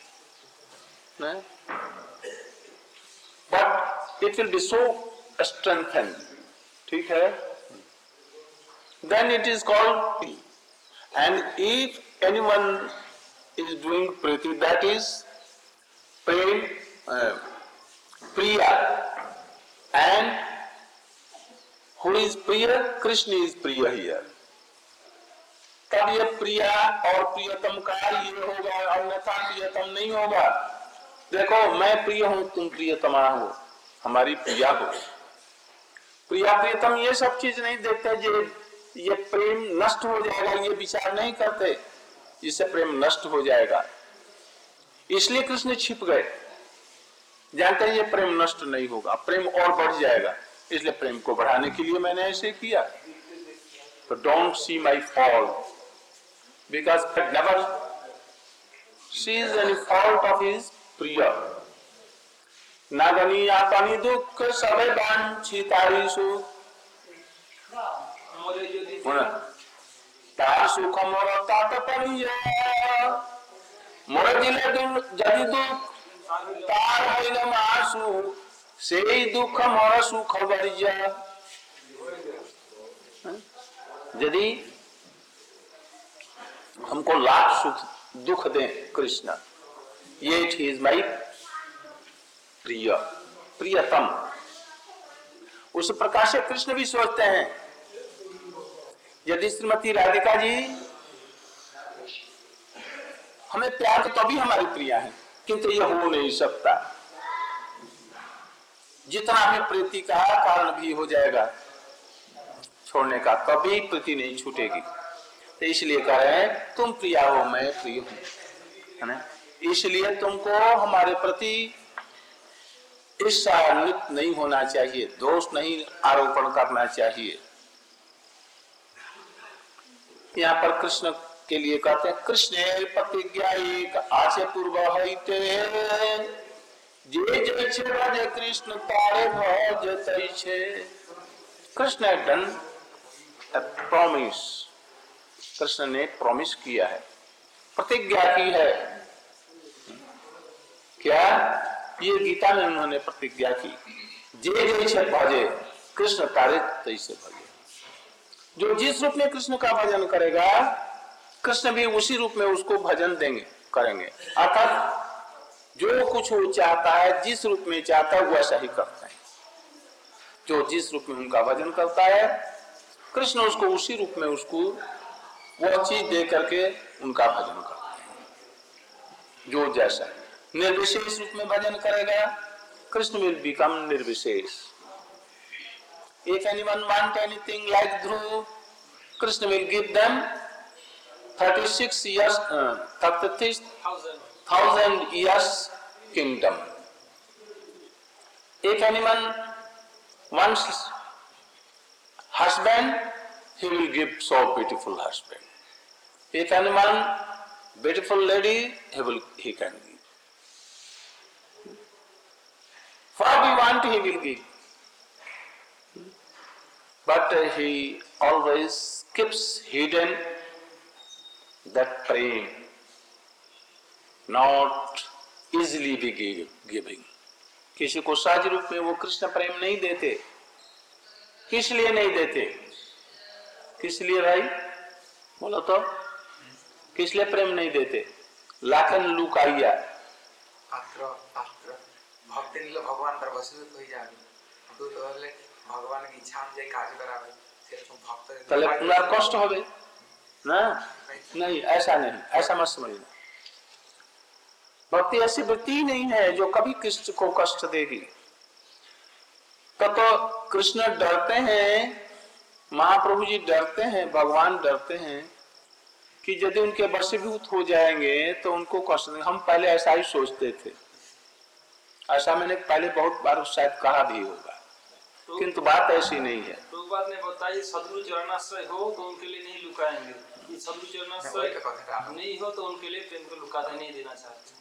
but it will be so strengthened. ठीक है? Then it is called, and if anyone is doing priti, that is prem, uh, priya, and who is priya? Krishna is priya here. तब ये प्रिया और प्रियतम का ये होगा, अन्यथा प्रियतम नहीं होगा। देखो, मैं प्रिय हूं, तुम प्रियतमा हो, हमारी प्रिया हो। प्रिया प्रियतम ये सब चीज नहीं देखते, जे ये प्रेम नष्ट हो जाएगा, ये विचार नहीं करते, इससे प्रेम नष्ट हो जाएगा। इसलिए कृष्ण छिप गए, जानते हैं ये प्रेम नष्ट नहीं होगा, प्रेम और बढ़ जाएगा, इसलिए प्रेम को बढ़ाने के लिए मैंने ऐसे किया। तो don't see my fall, because never sees any fault of his priya. नागनी आपनी दुख सबे वांछितारी सुख, तार सुख मोर तात्पर्य, मोर दिले जदि दुख तार हइल मासु, से दुख मोर सुख बरिया। यदि हमको लाख सुख दुख दें कृष्ण, ये इज माई प्रिय, प्रियतम। उस प्रकार से कृष्ण भी सोचते हैं, यदि श्रीमती राधिका जी हमें प्यार तो तभी हमारी प्रिया है, किंतु ये हो नहीं सकता। जितना भी प्रीति का कारण भी हो जाएगा छोड़ने का, कभी प्रीति नहीं छूटेगी। तो इसलिए कह रहे हैं तुम प्रिया हो, मैं प्रिय हूं, है ना? इसलिए तुमको हमारे प्रति ईर्ष्यान्वित नहीं होना चाहिए, दोष नहीं आरोपण करना चाहिए। यहाँ पर कृष्ण के लिए कहते हैं, कृष्ण प्रतिज्ञा एक आशे पूर्व हईते, जे जैसे भजे कृष्ण तारे भज तैसे। कृष्ण ने डन प्रॉमिस, कृष्ण ने प्रॉमिस किया है, प्रतिज्ञा की है। क्या? ये गीता में उन्होंने प्रतिज्ञा की, जे जैसे भजे कृष्ण तारे तैसे भजे। जो जिस रूप में कृष्ण का भजन करेगा, कृष्ण भी उसी रूप में उसको भजन देंगे, करेंगे। अर्थात जो कुछ वो चाहता है, जिस रूप में चाहता है वैसा ही करते हैं। जो जिस रूप में उनका भजन करता है, कृष्ण उसको उसी रूप में उसको वो चीज दे करके उनका भजन करते हैं। जो जैसा निर्विशेष रूप में भजन करेगा, Krishna will become nirvishesh. If anyone want anything like Dhruv, Krishna will give them thirty-six years, uh, thirty-six thousand years kingdom. If anyone wants husband, he will give so beautiful husband. If anyone beautiful lady, he will he can give. What we want, he will give. But uh, he always keeps hidden that prem, not easily be giving. किसी को सहज रूप में वो कृष्ण प्रेम नहीं देते। किस लिए नहीं देते? किस लिए भाई बोलो तो? किस लिए प्रेम नहीं देते? लाखन लुकाइया
पात्र पात्र भक्त निले भगवान पर वशीभूत हो जाए, तो तो हले भगवान की इच्छा अनुसार कार्य करावे, फिर तुम भक्त
तले पुनर कष्ट होवे ना? नहीं, ऐसा नहीं, ऐसा मत समझना। भक्ति ऐसी वृत्ति ही नहीं है जो कभी कृष्ण को कष्ट देगी। तो, तो कृष्ण डरते हैं, महाप्रभु जी डरते हैं, भगवान डरते हैं कि यदि उनके वशीभूत हो जाएंगे तो उनको कष्ट नहीं। हम पहले ऐसा ही सोचते थे, ऐसा मैंने पहले बहुत बार शायद कहा भी होगा,
तो,
किंतु बात ऐसी नहीं है।
तो बात ने बताई सदगुरु चरणाश्रय हो तो उनके लिए नहीं लुकाएंगे, कि सदगुरु चरणाश्रय नहीं हो तो उनके लिए प्रेम को लुकाते नहीं देना चाहते।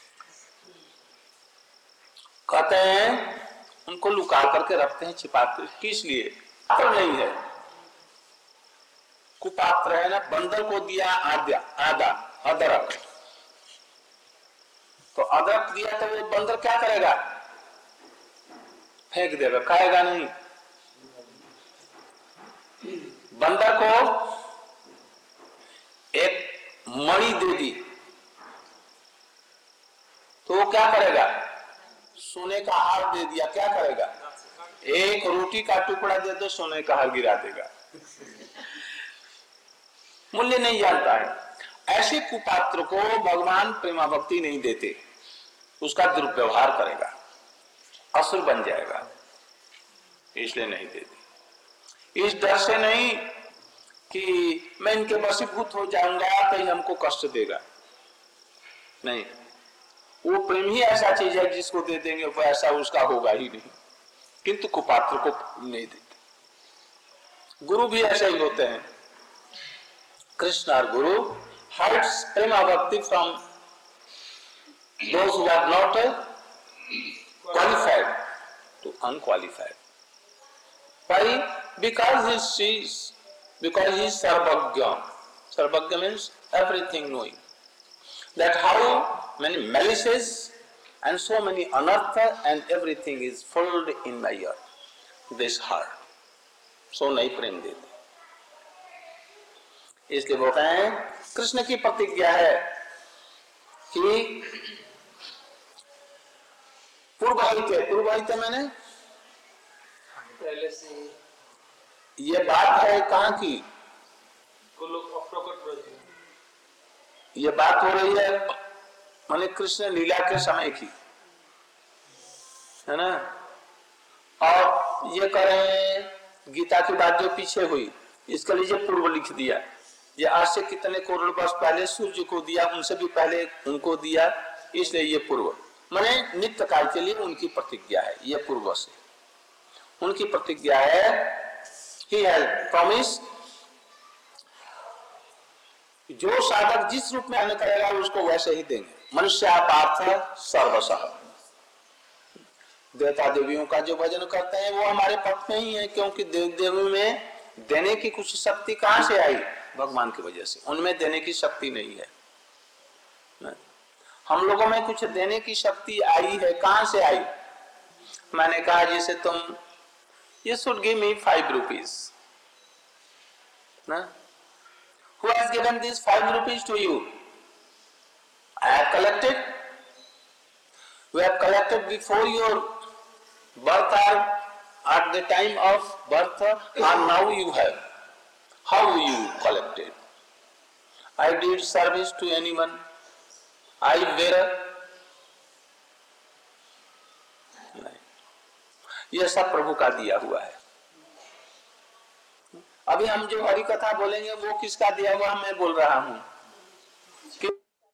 कहते हैं उनको लुका करके रखते हैं, छिपाते। किस लिए? पात्र नहीं है, कुपात्र है ना। बंदर को दिया आद्या आधा अदरक, तो अदरक दिया तो वो बंदर क्या करेगा? फेंक देगा, खाएगा नहीं। बंदर को एक मणि दे दी तो वो क्या करेगा? सोने का हार दे दिया, क्या करेगा? एक रोटी का टुकड़ा दे दो, सोने का हार गिरा देगा। मूल्य नहीं जानता है। ऐसे कुपात्र को भगवान प्रेमा भक्ति नहीं देते, उसका दुर्व्यवहार करेगा, असुर बन जाएगा, इसलिए नहीं देते। इस डर से नहीं कि मैं इनके वशीभूत हो जाऊंगा तो ये हमको कष्ट देगा, नहीं। वो प्रेम ही ऐसा चीज है जिसको दे देंगे वो ऐसा उसका होगा ही नहीं, किंतु कुपात्र को नहीं देते। गुरु भी ऐसे ही होते हैं। कृष्ण और गुरु hides prema bhakti from those who are not qualified to unqualified. Why? Because he sees, because he is sarvagya. Sarvagya means everything knowing. That how many malices and so many anartha and everything is filled in my earth, this heart. So नहीं प्रेम देते। इसलिए बोलते हैं कृष्ण की प्रतिज्ञा है कि पूर्वहित पूर्वहित मैंने
पहले से
ये बात है कहाँ की? ये बात हो रही है माने कृष्ण लीला के समय की, है ना। और ये करें गीता की बात जो पीछे हुई, इसके लिए पूर्व लिख दिया। ये आज से कितने करोड़ वर्ष पहले सूर्य को दिया, उनसे भी पहले उनको दिया, इसलिए ये पूर्व माने नित्य काल के लिए उनकी प्रतिज्ञा है। ये पूर्व से उनकी प्रतिज्ञा है। He has promised, जो साधक जिस रूप में अन्न करेगा उसको वैसे ही देंगे। मनुष्य पार्थ सर्वशः। देवता देवियों का जो भजन करते हैं वो हमारे पक्ष में ही है, क्योंकि देव देवी में देने की कुछ शक्ति कहां से आई? भगवान की वजह से। उनमें देने की शक्ति नहीं है। हम लोगों में कुछ देने की शक्ति आई है, कहां से आई? मैंने कहा जैसे तुम you should give me five rupees. Na? Who has given these five rupees to you? I have collected. We have collected before your birth or at the time of birth, or now you have. How you collected? I did service to anyone. I wear. यह सब प्रभु का दिया हुआ है। अभी हम जो हरि कथा बोलेंगे वो किसका दिया हुआ मैं बोल रहा हूं कि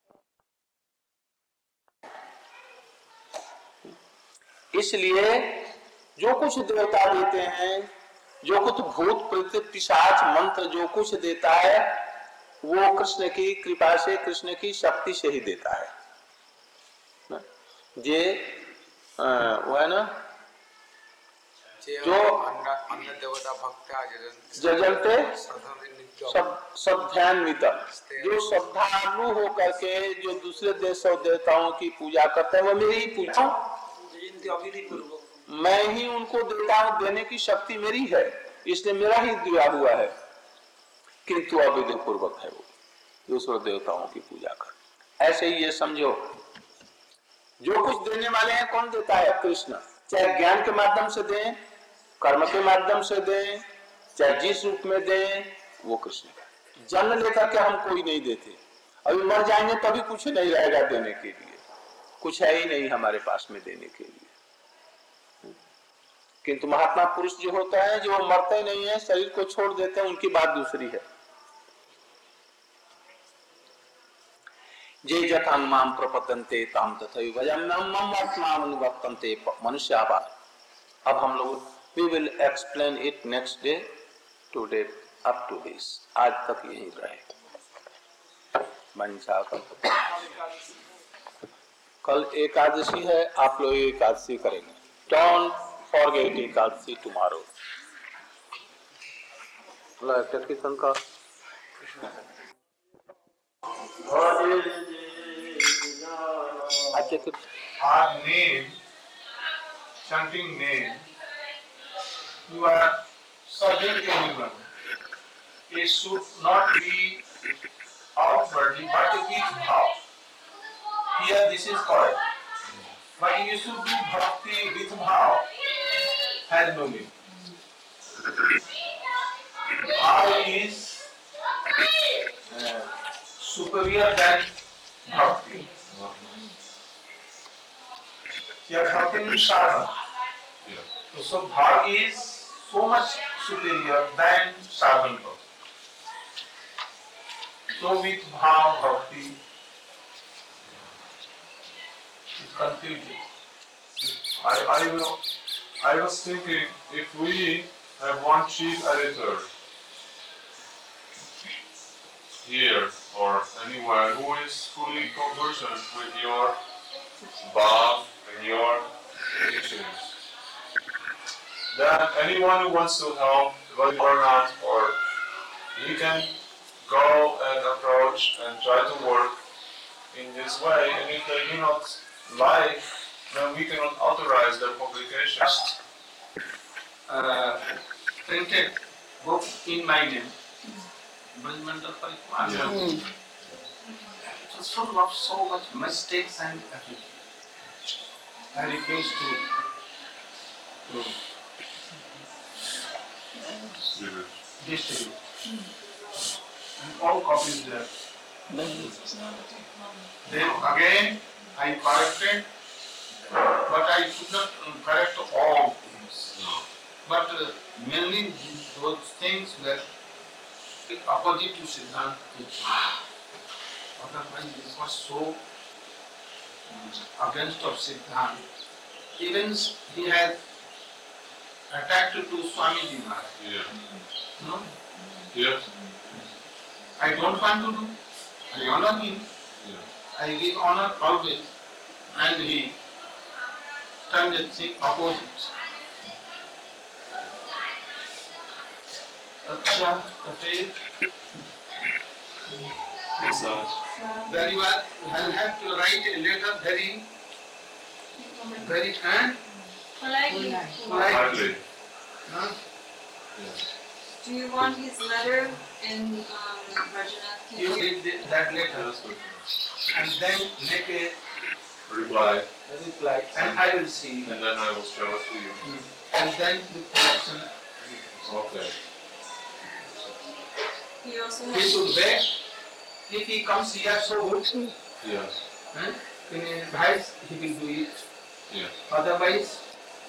इसलिए जो कुछ देवता देते हैं, जो कुछ भूत प्रेत पिशाच मंत्र जो कुछ देता है वो कृष्ण की कृपा से, कृष्ण की शक्ति से ही देता है। ये वो है ना जो
अन्य देवता भक्त
जजलते सब सब ध्यान मित्र, जो श्रद्धालु होकर के जो दूसरे देश और देवताओं की पूजा करते हैं वो मेरी ही पूजा, मैं ही उनको देता हूँ, देने की शक्ति मेरी है, इसलिए मेरा ही दिया हुआ है, किंतु अविधि पूर्वक है वो दूसरे देवताओं की पूजा कर। ऐसे ही ये समझो जो कुछ देने वाले हैं कौन देता है? कृष्ण। चाहे ज्ञान के माध्यम से दें, कर्म के माध्यम से दें, चाहे जिस रूप में दें, वो कृष्ण का। जन्म लेकर के हम कोई नहीं देते, अभी मर जाएंगे तभी कुछ नहीं रहेगा देने के लिए, कुछ है ही नहीं हमारे पास में देने के लिए। किंतु महात्मा पुरुष जो होता है, जो मरते नहीं है, शरीर को छोड़ देते हैं, उनकी बात दूसरी है। जे जथान माम प्रपद्यन्ते ताम तथैव भजाम्यहं मम आत्मानुवर्तन्ते मनुष्याः। अब हम लोग we will explain it next day, today up to this, आज तक यही रहे। मंशा कल एकादशी है, आप लोग एकादशी करेंगे। Don't forget Ekadashi tomorrow. Kishan का
our name, chanting name, you are serving anyone. It should not be outwardly, but with bhav. Here this is correct. But you should do bhakti with bhav, has no meaning. Bhav is uh, superior than bhakti. You are talking sadhana. So bhav is so much superior than sadhana. So with bhav bhakti is confusing.
I, I, will, I was thinking, if we have one chief editor here or anywhere who is fully conversant with your bhav and your teachings, then anyone who wants to help, whether or not, or he can go and approach and try to work in this way, and if they do not like, then we cannot authorize their publication.
First uh, printed book in my name, Brajmandal Parikramana.
Yeah.
It was full of so much mistakes and everything. I refused to, to distribute. And all copies there. Then again I corrected, but I could not correct all things. But uh, mainly those things were opposite to Siddhanta teaching. Otherwise this was so against of Siddhanta. Even he had attacked to Swamiji Maharaj.
Yeah.
No?
Yes.
I don't want to do. I honor him.
Yeah.
I give honor always. And he turned the thing opposite. Acha, Patel,
Massage.
very well. I'll have to write a letter very, very, and
Politely.
polite.
Hardly.
Huh?
Do you want his letter in um, Rajanath?
You read the, that letter
Yes, okay.
and then make a
Reply,
reply, and I will see.
and then I will show it to you.
And then the correction.
Okay.
He also
He
has.
should wait. If he comes here, so good.
Yes.
Huh? In advice, he will do it.
Yes.
Otherwise,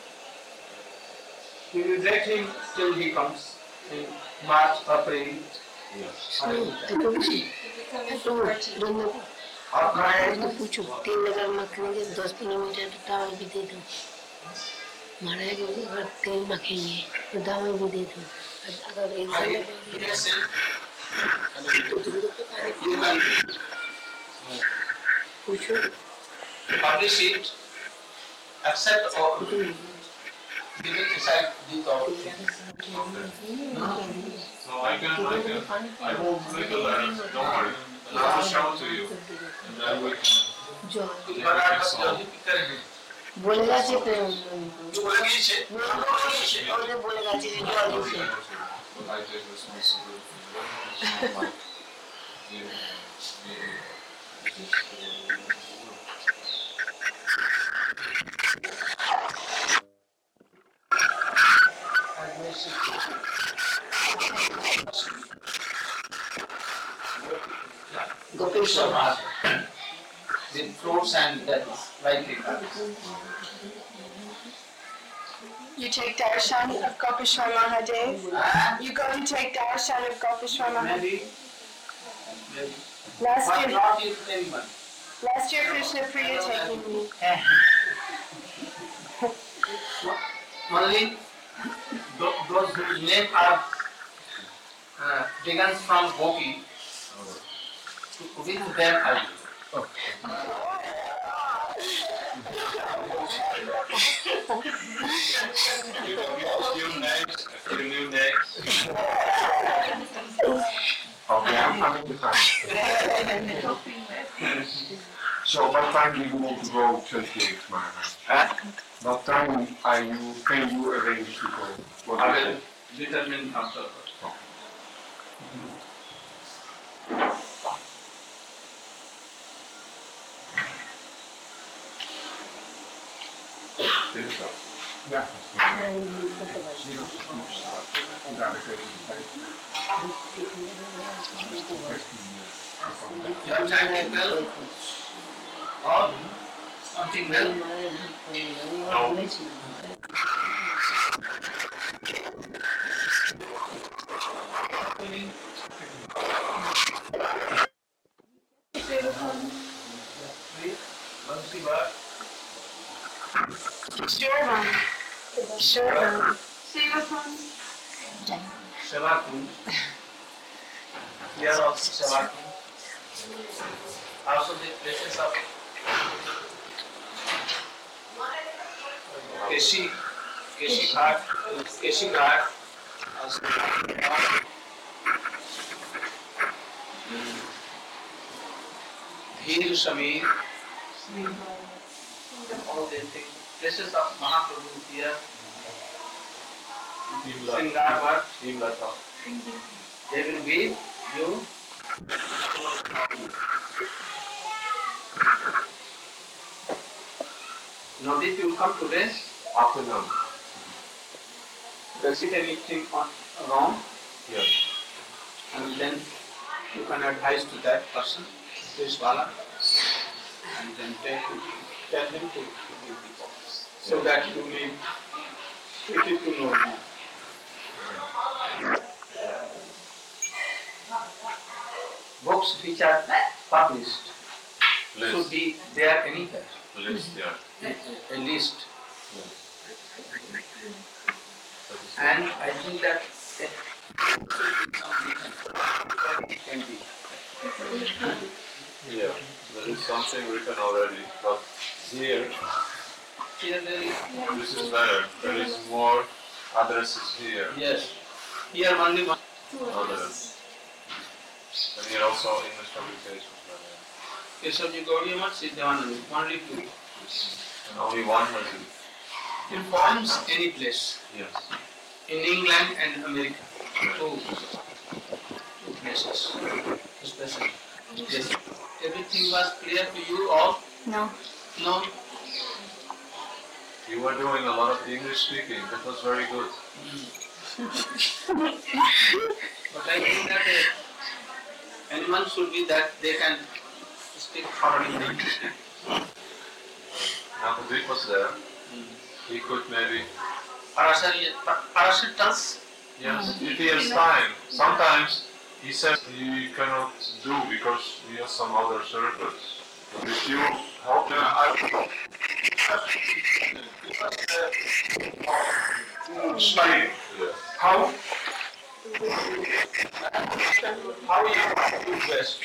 we will wait him till he comes in March, April.
Yes.
or anytime.
He becomes fourteen.
Or May.
तो पूछो तीन नगर मखेंगे दस kilometre तो दावल भी दे दो मारा के अगर तीन मखेंगे तो दावल भी दे दो अगर एक
I-
जगह
Yes, sir.
तो दूर तो पानी
You can
पूछो
publish it, accept or give it aside the thought.
So I can, I can, I will make a letter, don't worry. And I will show it to you. And then we can,
जो
બરાબર જલ્દી કરી દે.
बोलेगा से तो
જો બોલાવી છે
और जो बोलेगा से जो आगे से
but I take responsibility for that. Yeah.
Gopeshwar Maharaj with fruits and that is like it.
You take darshan of Gopeshwar Mahadev. You go and take darshan of Gopeshwar Mahadev.
Maybe, maybe.
Last
But
year,
not if anyone.
Last year Krishna Priya taking me.
Only tho- those whose names are uh, taken from Gopi, with them I do.
Few names, a few new names.
Okay, I'm coming to time. So what time do you want to go twenty-eight, Maharaj?
Huh?
What time are you, can you arrange to go? What
I
is
will
it?
determine after.
Yeah.
You have chanted well or something well?
Sure, Mom. Sure, Mom.
Seva Kund. Here also Seva Kund. Also the places of Keshi, Keshi Ghat, Keshi Ghat. Also Hir Shamir. All the things. Places of Mahaprabhu here. Sringar Bhatt. They will be you. Notice you come today
Afternoon.
does it anything on wrong,
Yes.
and then you can advise to that person, to his Bala, and then tell, tell him to give the box, so that you may get it to know you. Books which are published should
List.
be there anywhere,
List, yeah.
a, a list. And I think that it can be.
Yeah. There is something written already, but here,
Here there is,
this is better. There is more addresses here.
yes, here only one.
Others. And here also English publications.
Keshavji Gaudiya Math, Siddhavananda, only two.
And only one has it.
In forms any place,
Yes.
in England and America, two, two places, especially. Yes. Everything was clear to you all?
No.
No?
You were doing a lot of English speaking. That was very good.
But I think that uh, anyone should be that they can speak thoroughly English.
Nakadeep was there. He could maybe,
Parashar tells,
yes, if he has time. Sometimes he says he cannot do because he has some other service. But if you help him,
Smiling.
yes.
How?
how you do best?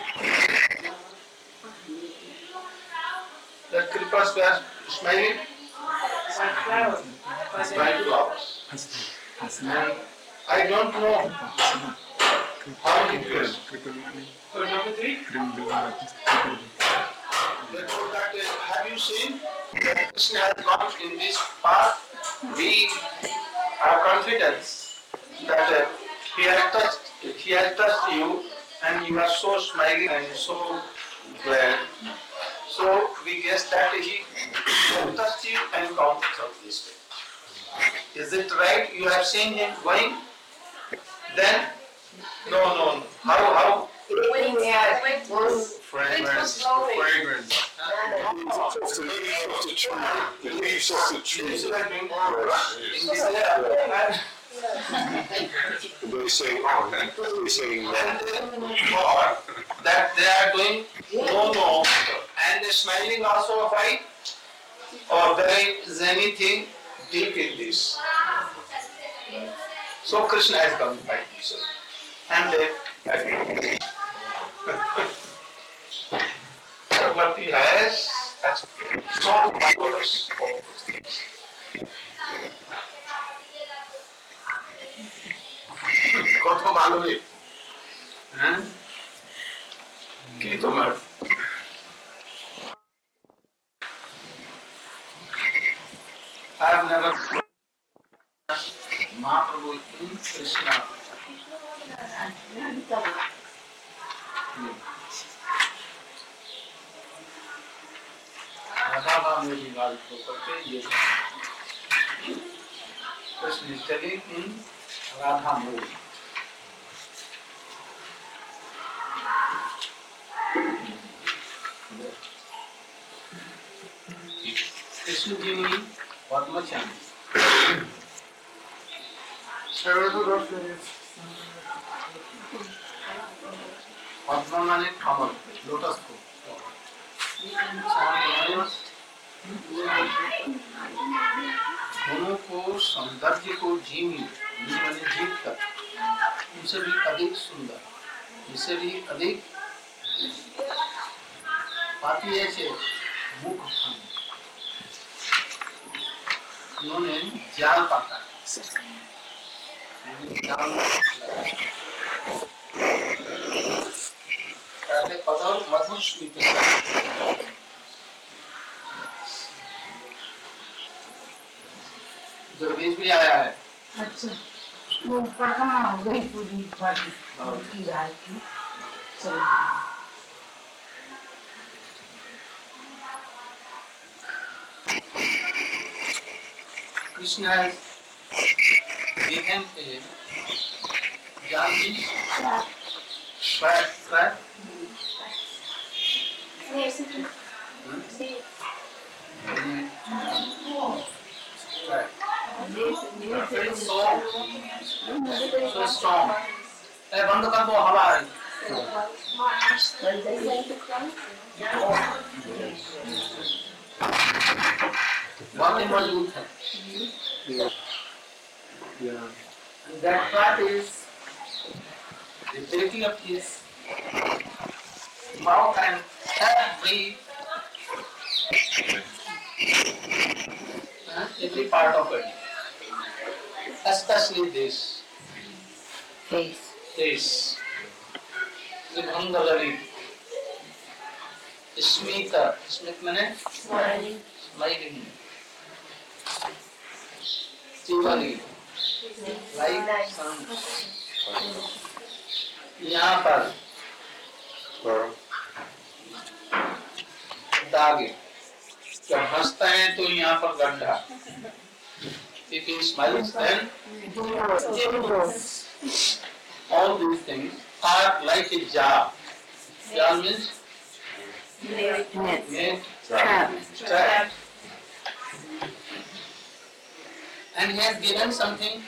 That Kripas were smiling? Bright flowers. And I don't know how it was. So number three, they told that, uh, have you seen that Krishna has gone in this path? We have confidence that uh, he has touched, he has touched you, and you are so smiling and so glad. So we guess that he has touched you and come from this way. Is it right? You have seen him going? Then, no, no, no. How, how?
Fragrance, fragrance.
The leaves of the tree.
This is like being
They say on, they say no.
or that they are doing no, no.
And the smiling also of eye, or there is anything deep in this. So Krishna has come by this. And then what he has, has so marvelous all those things. कौन को मालूम है? हैं? कि तुम्हारे I have never Mahaprabhu in Krishna. Radha मेरी बात को करके ये Krishna is telling in Radha movie. Krishna ji ने पद्मचंद पद्म माने कमल लोटस को दोनों को सौंदर्य को जीवी माने जीव तक उनसे भी अधिक सुंदर इससे भी अधिक पाती ऐसे मुख उन्होंने जाल पाता जाल कहते पदर मधुर स्मित दुर्वेश भी आया है।
अच्छा वो पढ़ना हो गई पूरी बात की रात की चलो
Krishna has given a jali trap trap. It's so so strong. ए बंद कर दो हवा आ रही। बहुत ही मजबूत है। Yeah. And that part is the taking of his mouth and every uh, every part of it, especially this
face.
This the Bhangalari, Smita, Smita means
Smiling.
smiling. Chivali, like sun. यहाँ पर दागे जब हंसता है तो यहाँ पर गड्ढा if he smiles then all these things are like a jar. Jar means net, trap, trap. And he has given something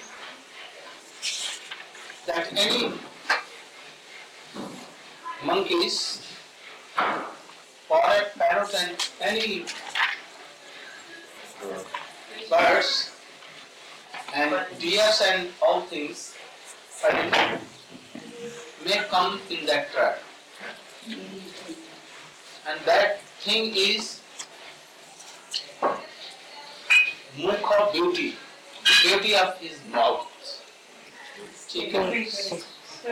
that any monkeys or a parrot and any birds and deers and all things may come in that trap. And that thing is mukh of beauty, beauty of his mouth. Chicken.
Yes.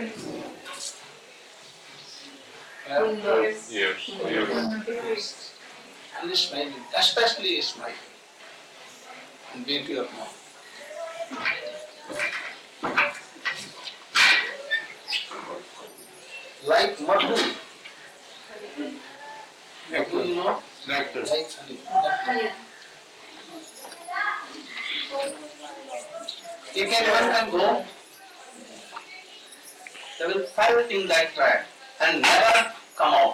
Yes.
Yes.
And smiling, especially smiling, and beauty of mouth. Like madhu. Madhu, you know?
Nectar.
Like honey. If anyone can go, they will fight in that trap and never come out.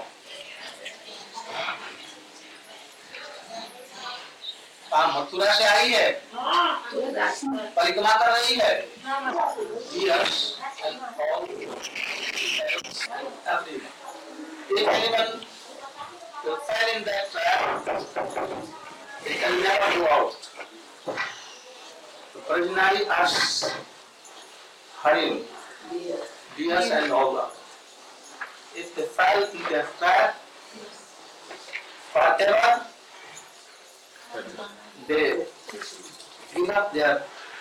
आप मथुरा से आई है, परिक्रमा कर रही है, yes, and all, everyone
they fell in that trap, they can never go out. So Prajnari asks Harim, deers and all that, if they fell in that trap, whatever, they give up their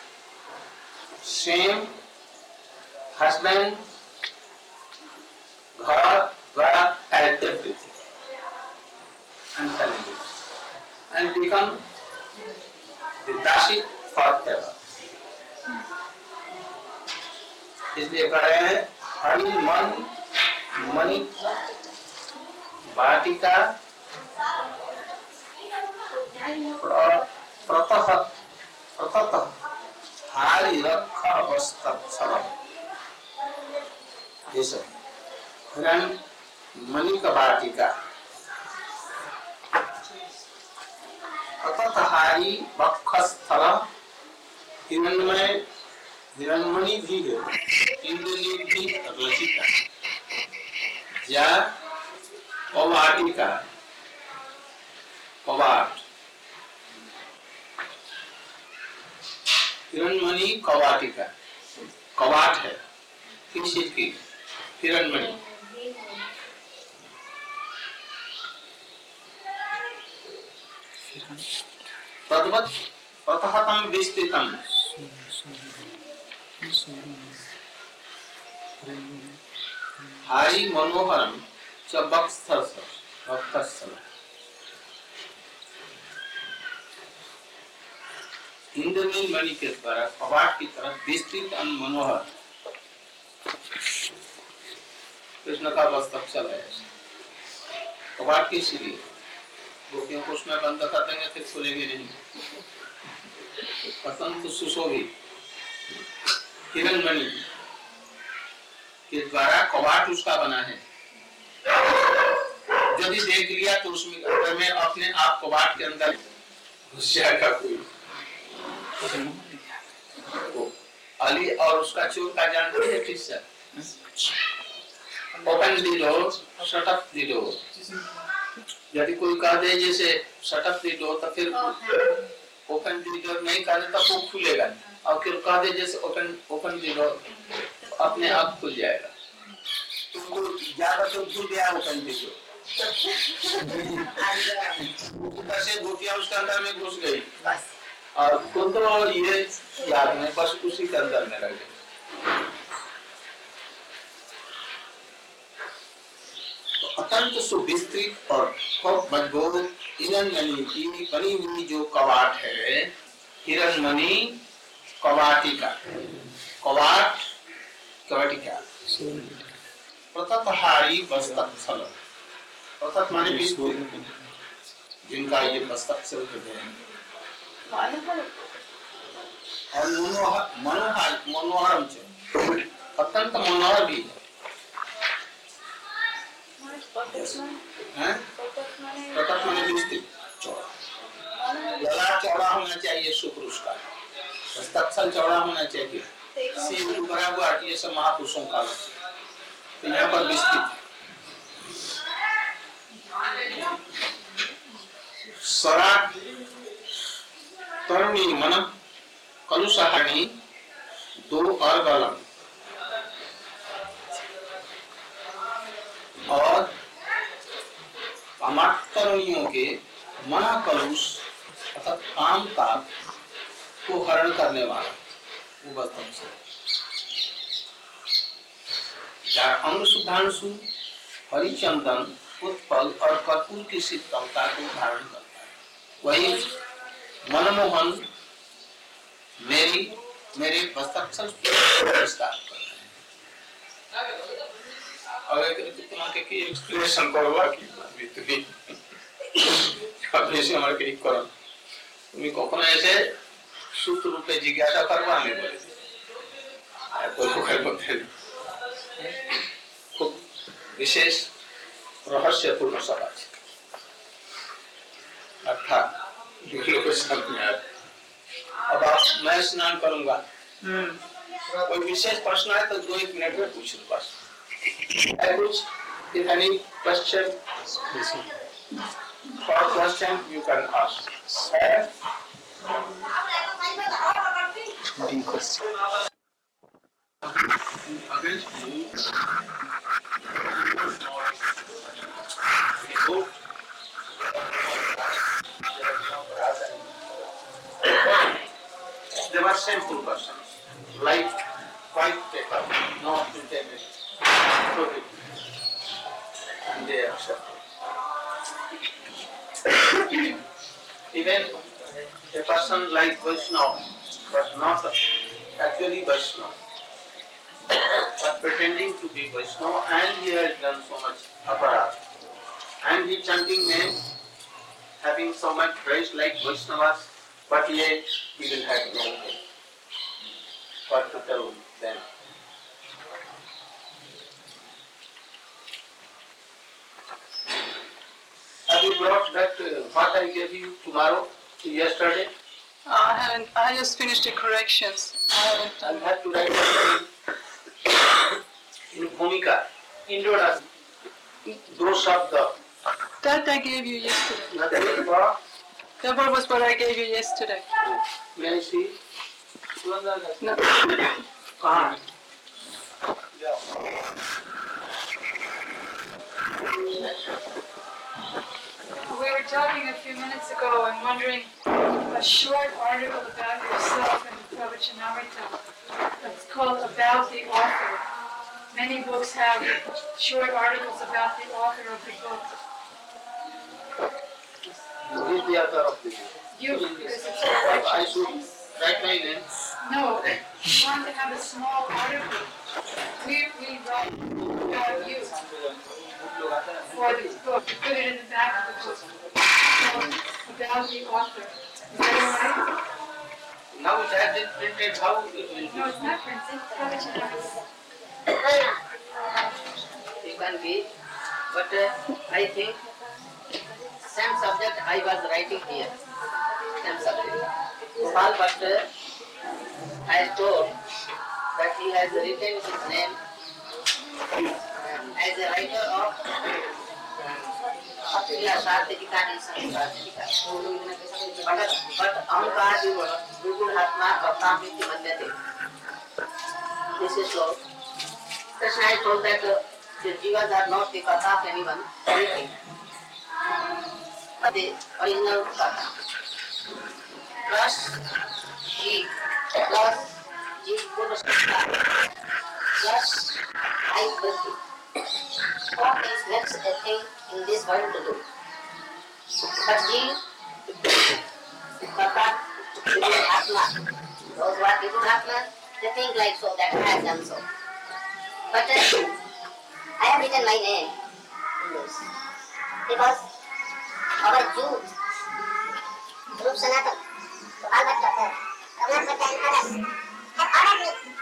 shame, husband, ghar, dwar, and everything, and challenges, and become the Dashi forever. इसलिए कह रहे हैं हरि मन मणि वाटिका प्रतः प्रतः हारि रख अवस्था ये सब हिरण मणि का वाटिका प्रतः हारि वक्षस्थल हिरणमय हिरणमणि भी है इंद्रनील भी रचिता या कवाटिका कवाट हिरणमणि कवाटिका कवाट है किस चीज की हिरणमणि तद्वत् प्रतहतं विस्तृतं हारी मनोहरम च वक्षस्थल इंद्रनील मणि के द्वारा कवाट की तरफ विस्तृत और मनोहर कृष्ण का वक्षस्थल है। कवाट की सीढ़ी गोपियों को उसमें बंद कर देंगे फिर खुलेंगे नहीं। पसंद सुशोभित हिरणमणि के द्वारा कवाट उसका बना है। यदि देख लिया तो उसमें अंदर में अपने आप कवाट के अंदर घुस जाएगा कोई। तो अली और उसका चोर का जानते हैं ठीक से। Open the door, shut up the door. यदि कोई कह दे जैसे शट अप द डोर तो फिर ओपन द डोर नहीं कह दे तो वो खुलेगा नहीं। और फिर कह दे जैसे ओपन ओपन द डोर अपने आप खुल जाएगा। तुमको ज्यादा तो खुल गया ओपन द डोर। कैसे गोपियां उसके अंदर में घुस गई और खुद तो ये याद में बस उसी के अंदर में रह गए। तो अत्यंत सुविस्तृत और खूब मजबूत हिरणमणि की बनी हुई जो कवाट है, हिरणमणि कवाटिका, कवाट कवाटिका प्रततहारी वक्षस्थल। प्रतत माने विस्तृत, जिनका ये वक्षस्थल कहते हैं। और मनोहर मनोहर मनोहरम च अत्यंत मनोहर भी है। प्रतत माने विस्तृत, चौड़ा, गला चौड़ा होना चाहिए सुपुरुष का, वक्षस्थल चौड़ा होना चाहिए, सिर भरा हुआ ये सब महापुरुषों का। तो यहाँ पर विस्तृत सराट तरुणी मन कलुषहानी दो अर्गलम और तरुणियों के मना कलुष अर्थात काम ताप को हरण करने वाला वो बतम से अंग सुधांशु हरिचंदन उत्पल और कर्पूर की शीतलता को धारण करता है। वही मनमोहन मेरी मेरे वक्षस्थल पर विस्तार करता है। और एक तुम्हारे की एक्सप्लेनेशन करवा की बितली अब जैसे हमारे के करो तुम्हें कखनो ऐसे सूत्र रूपे जिज्ञासा करवा में बोले आ तो कोई बोलते खूब विशेष रहस्यपूर्ण सभा अर्थात अब आप मैं स्नान करूंगा, कोई विशेष प्रश्न है तो दो एक मिनट में पूछ लो बस। कुछ any question?
For question you can ask. Have
D question.
against me. They were simple persons, like white paper, not intended. So they, and they accepted. Even a person like Vaishnava was not actually Vaishnava, but pretending to be Vaishnava, and he has done so much aparat. And he chanting names, having so much praise like Vaishnavas, but yet he will have no name. What to tell them? Have you brought that uh, what I gave you tomorrow, yesterday?
I haven't. I just finished the corrections. I haven't
I'll
done.
have to write it in Bhumika, introduction. Those of the
That I gave you yesterday.
nothing but
That was what I gave you yesterday.
may I see?
No.
Kahan?
We were talking a few minutes ago and wondering a short article about yourself in Pravachanamrita. It's called About the Author. Many books have short articles about the author of the book.
Who is the author of this?
You, because it's
I
a
should write my name.
No, you want to have a small article. We, we write about you for this book. We put it in the back of the book. Called About the Author. Is that all right?
Now it has been printed, how it will be?
No, it's not printed. Pravachanamrita.
You can give, but uh, I think same subject I was writing here, same subject. Small, but uh, I told that he has written his name as a writer of Akhila Sarthika and Sarthika. But but Ankar Gurul Hatma Kaptamiti Mandate. This is so. Krishna I told that uh, the jivas are not the kata of anyone, anything, but the original kata. Plus G, plus G Guru Sutta, plus I Bhakti. What is next a thing in this world to do? But G, kata, Guru Atma. Those who are Guru Atma, they think like so, that I have done so. But uh, I have written my name in this because our youth, Group Sanatan, Bhagavad Gita, Ramana Bhatta and others have ordered me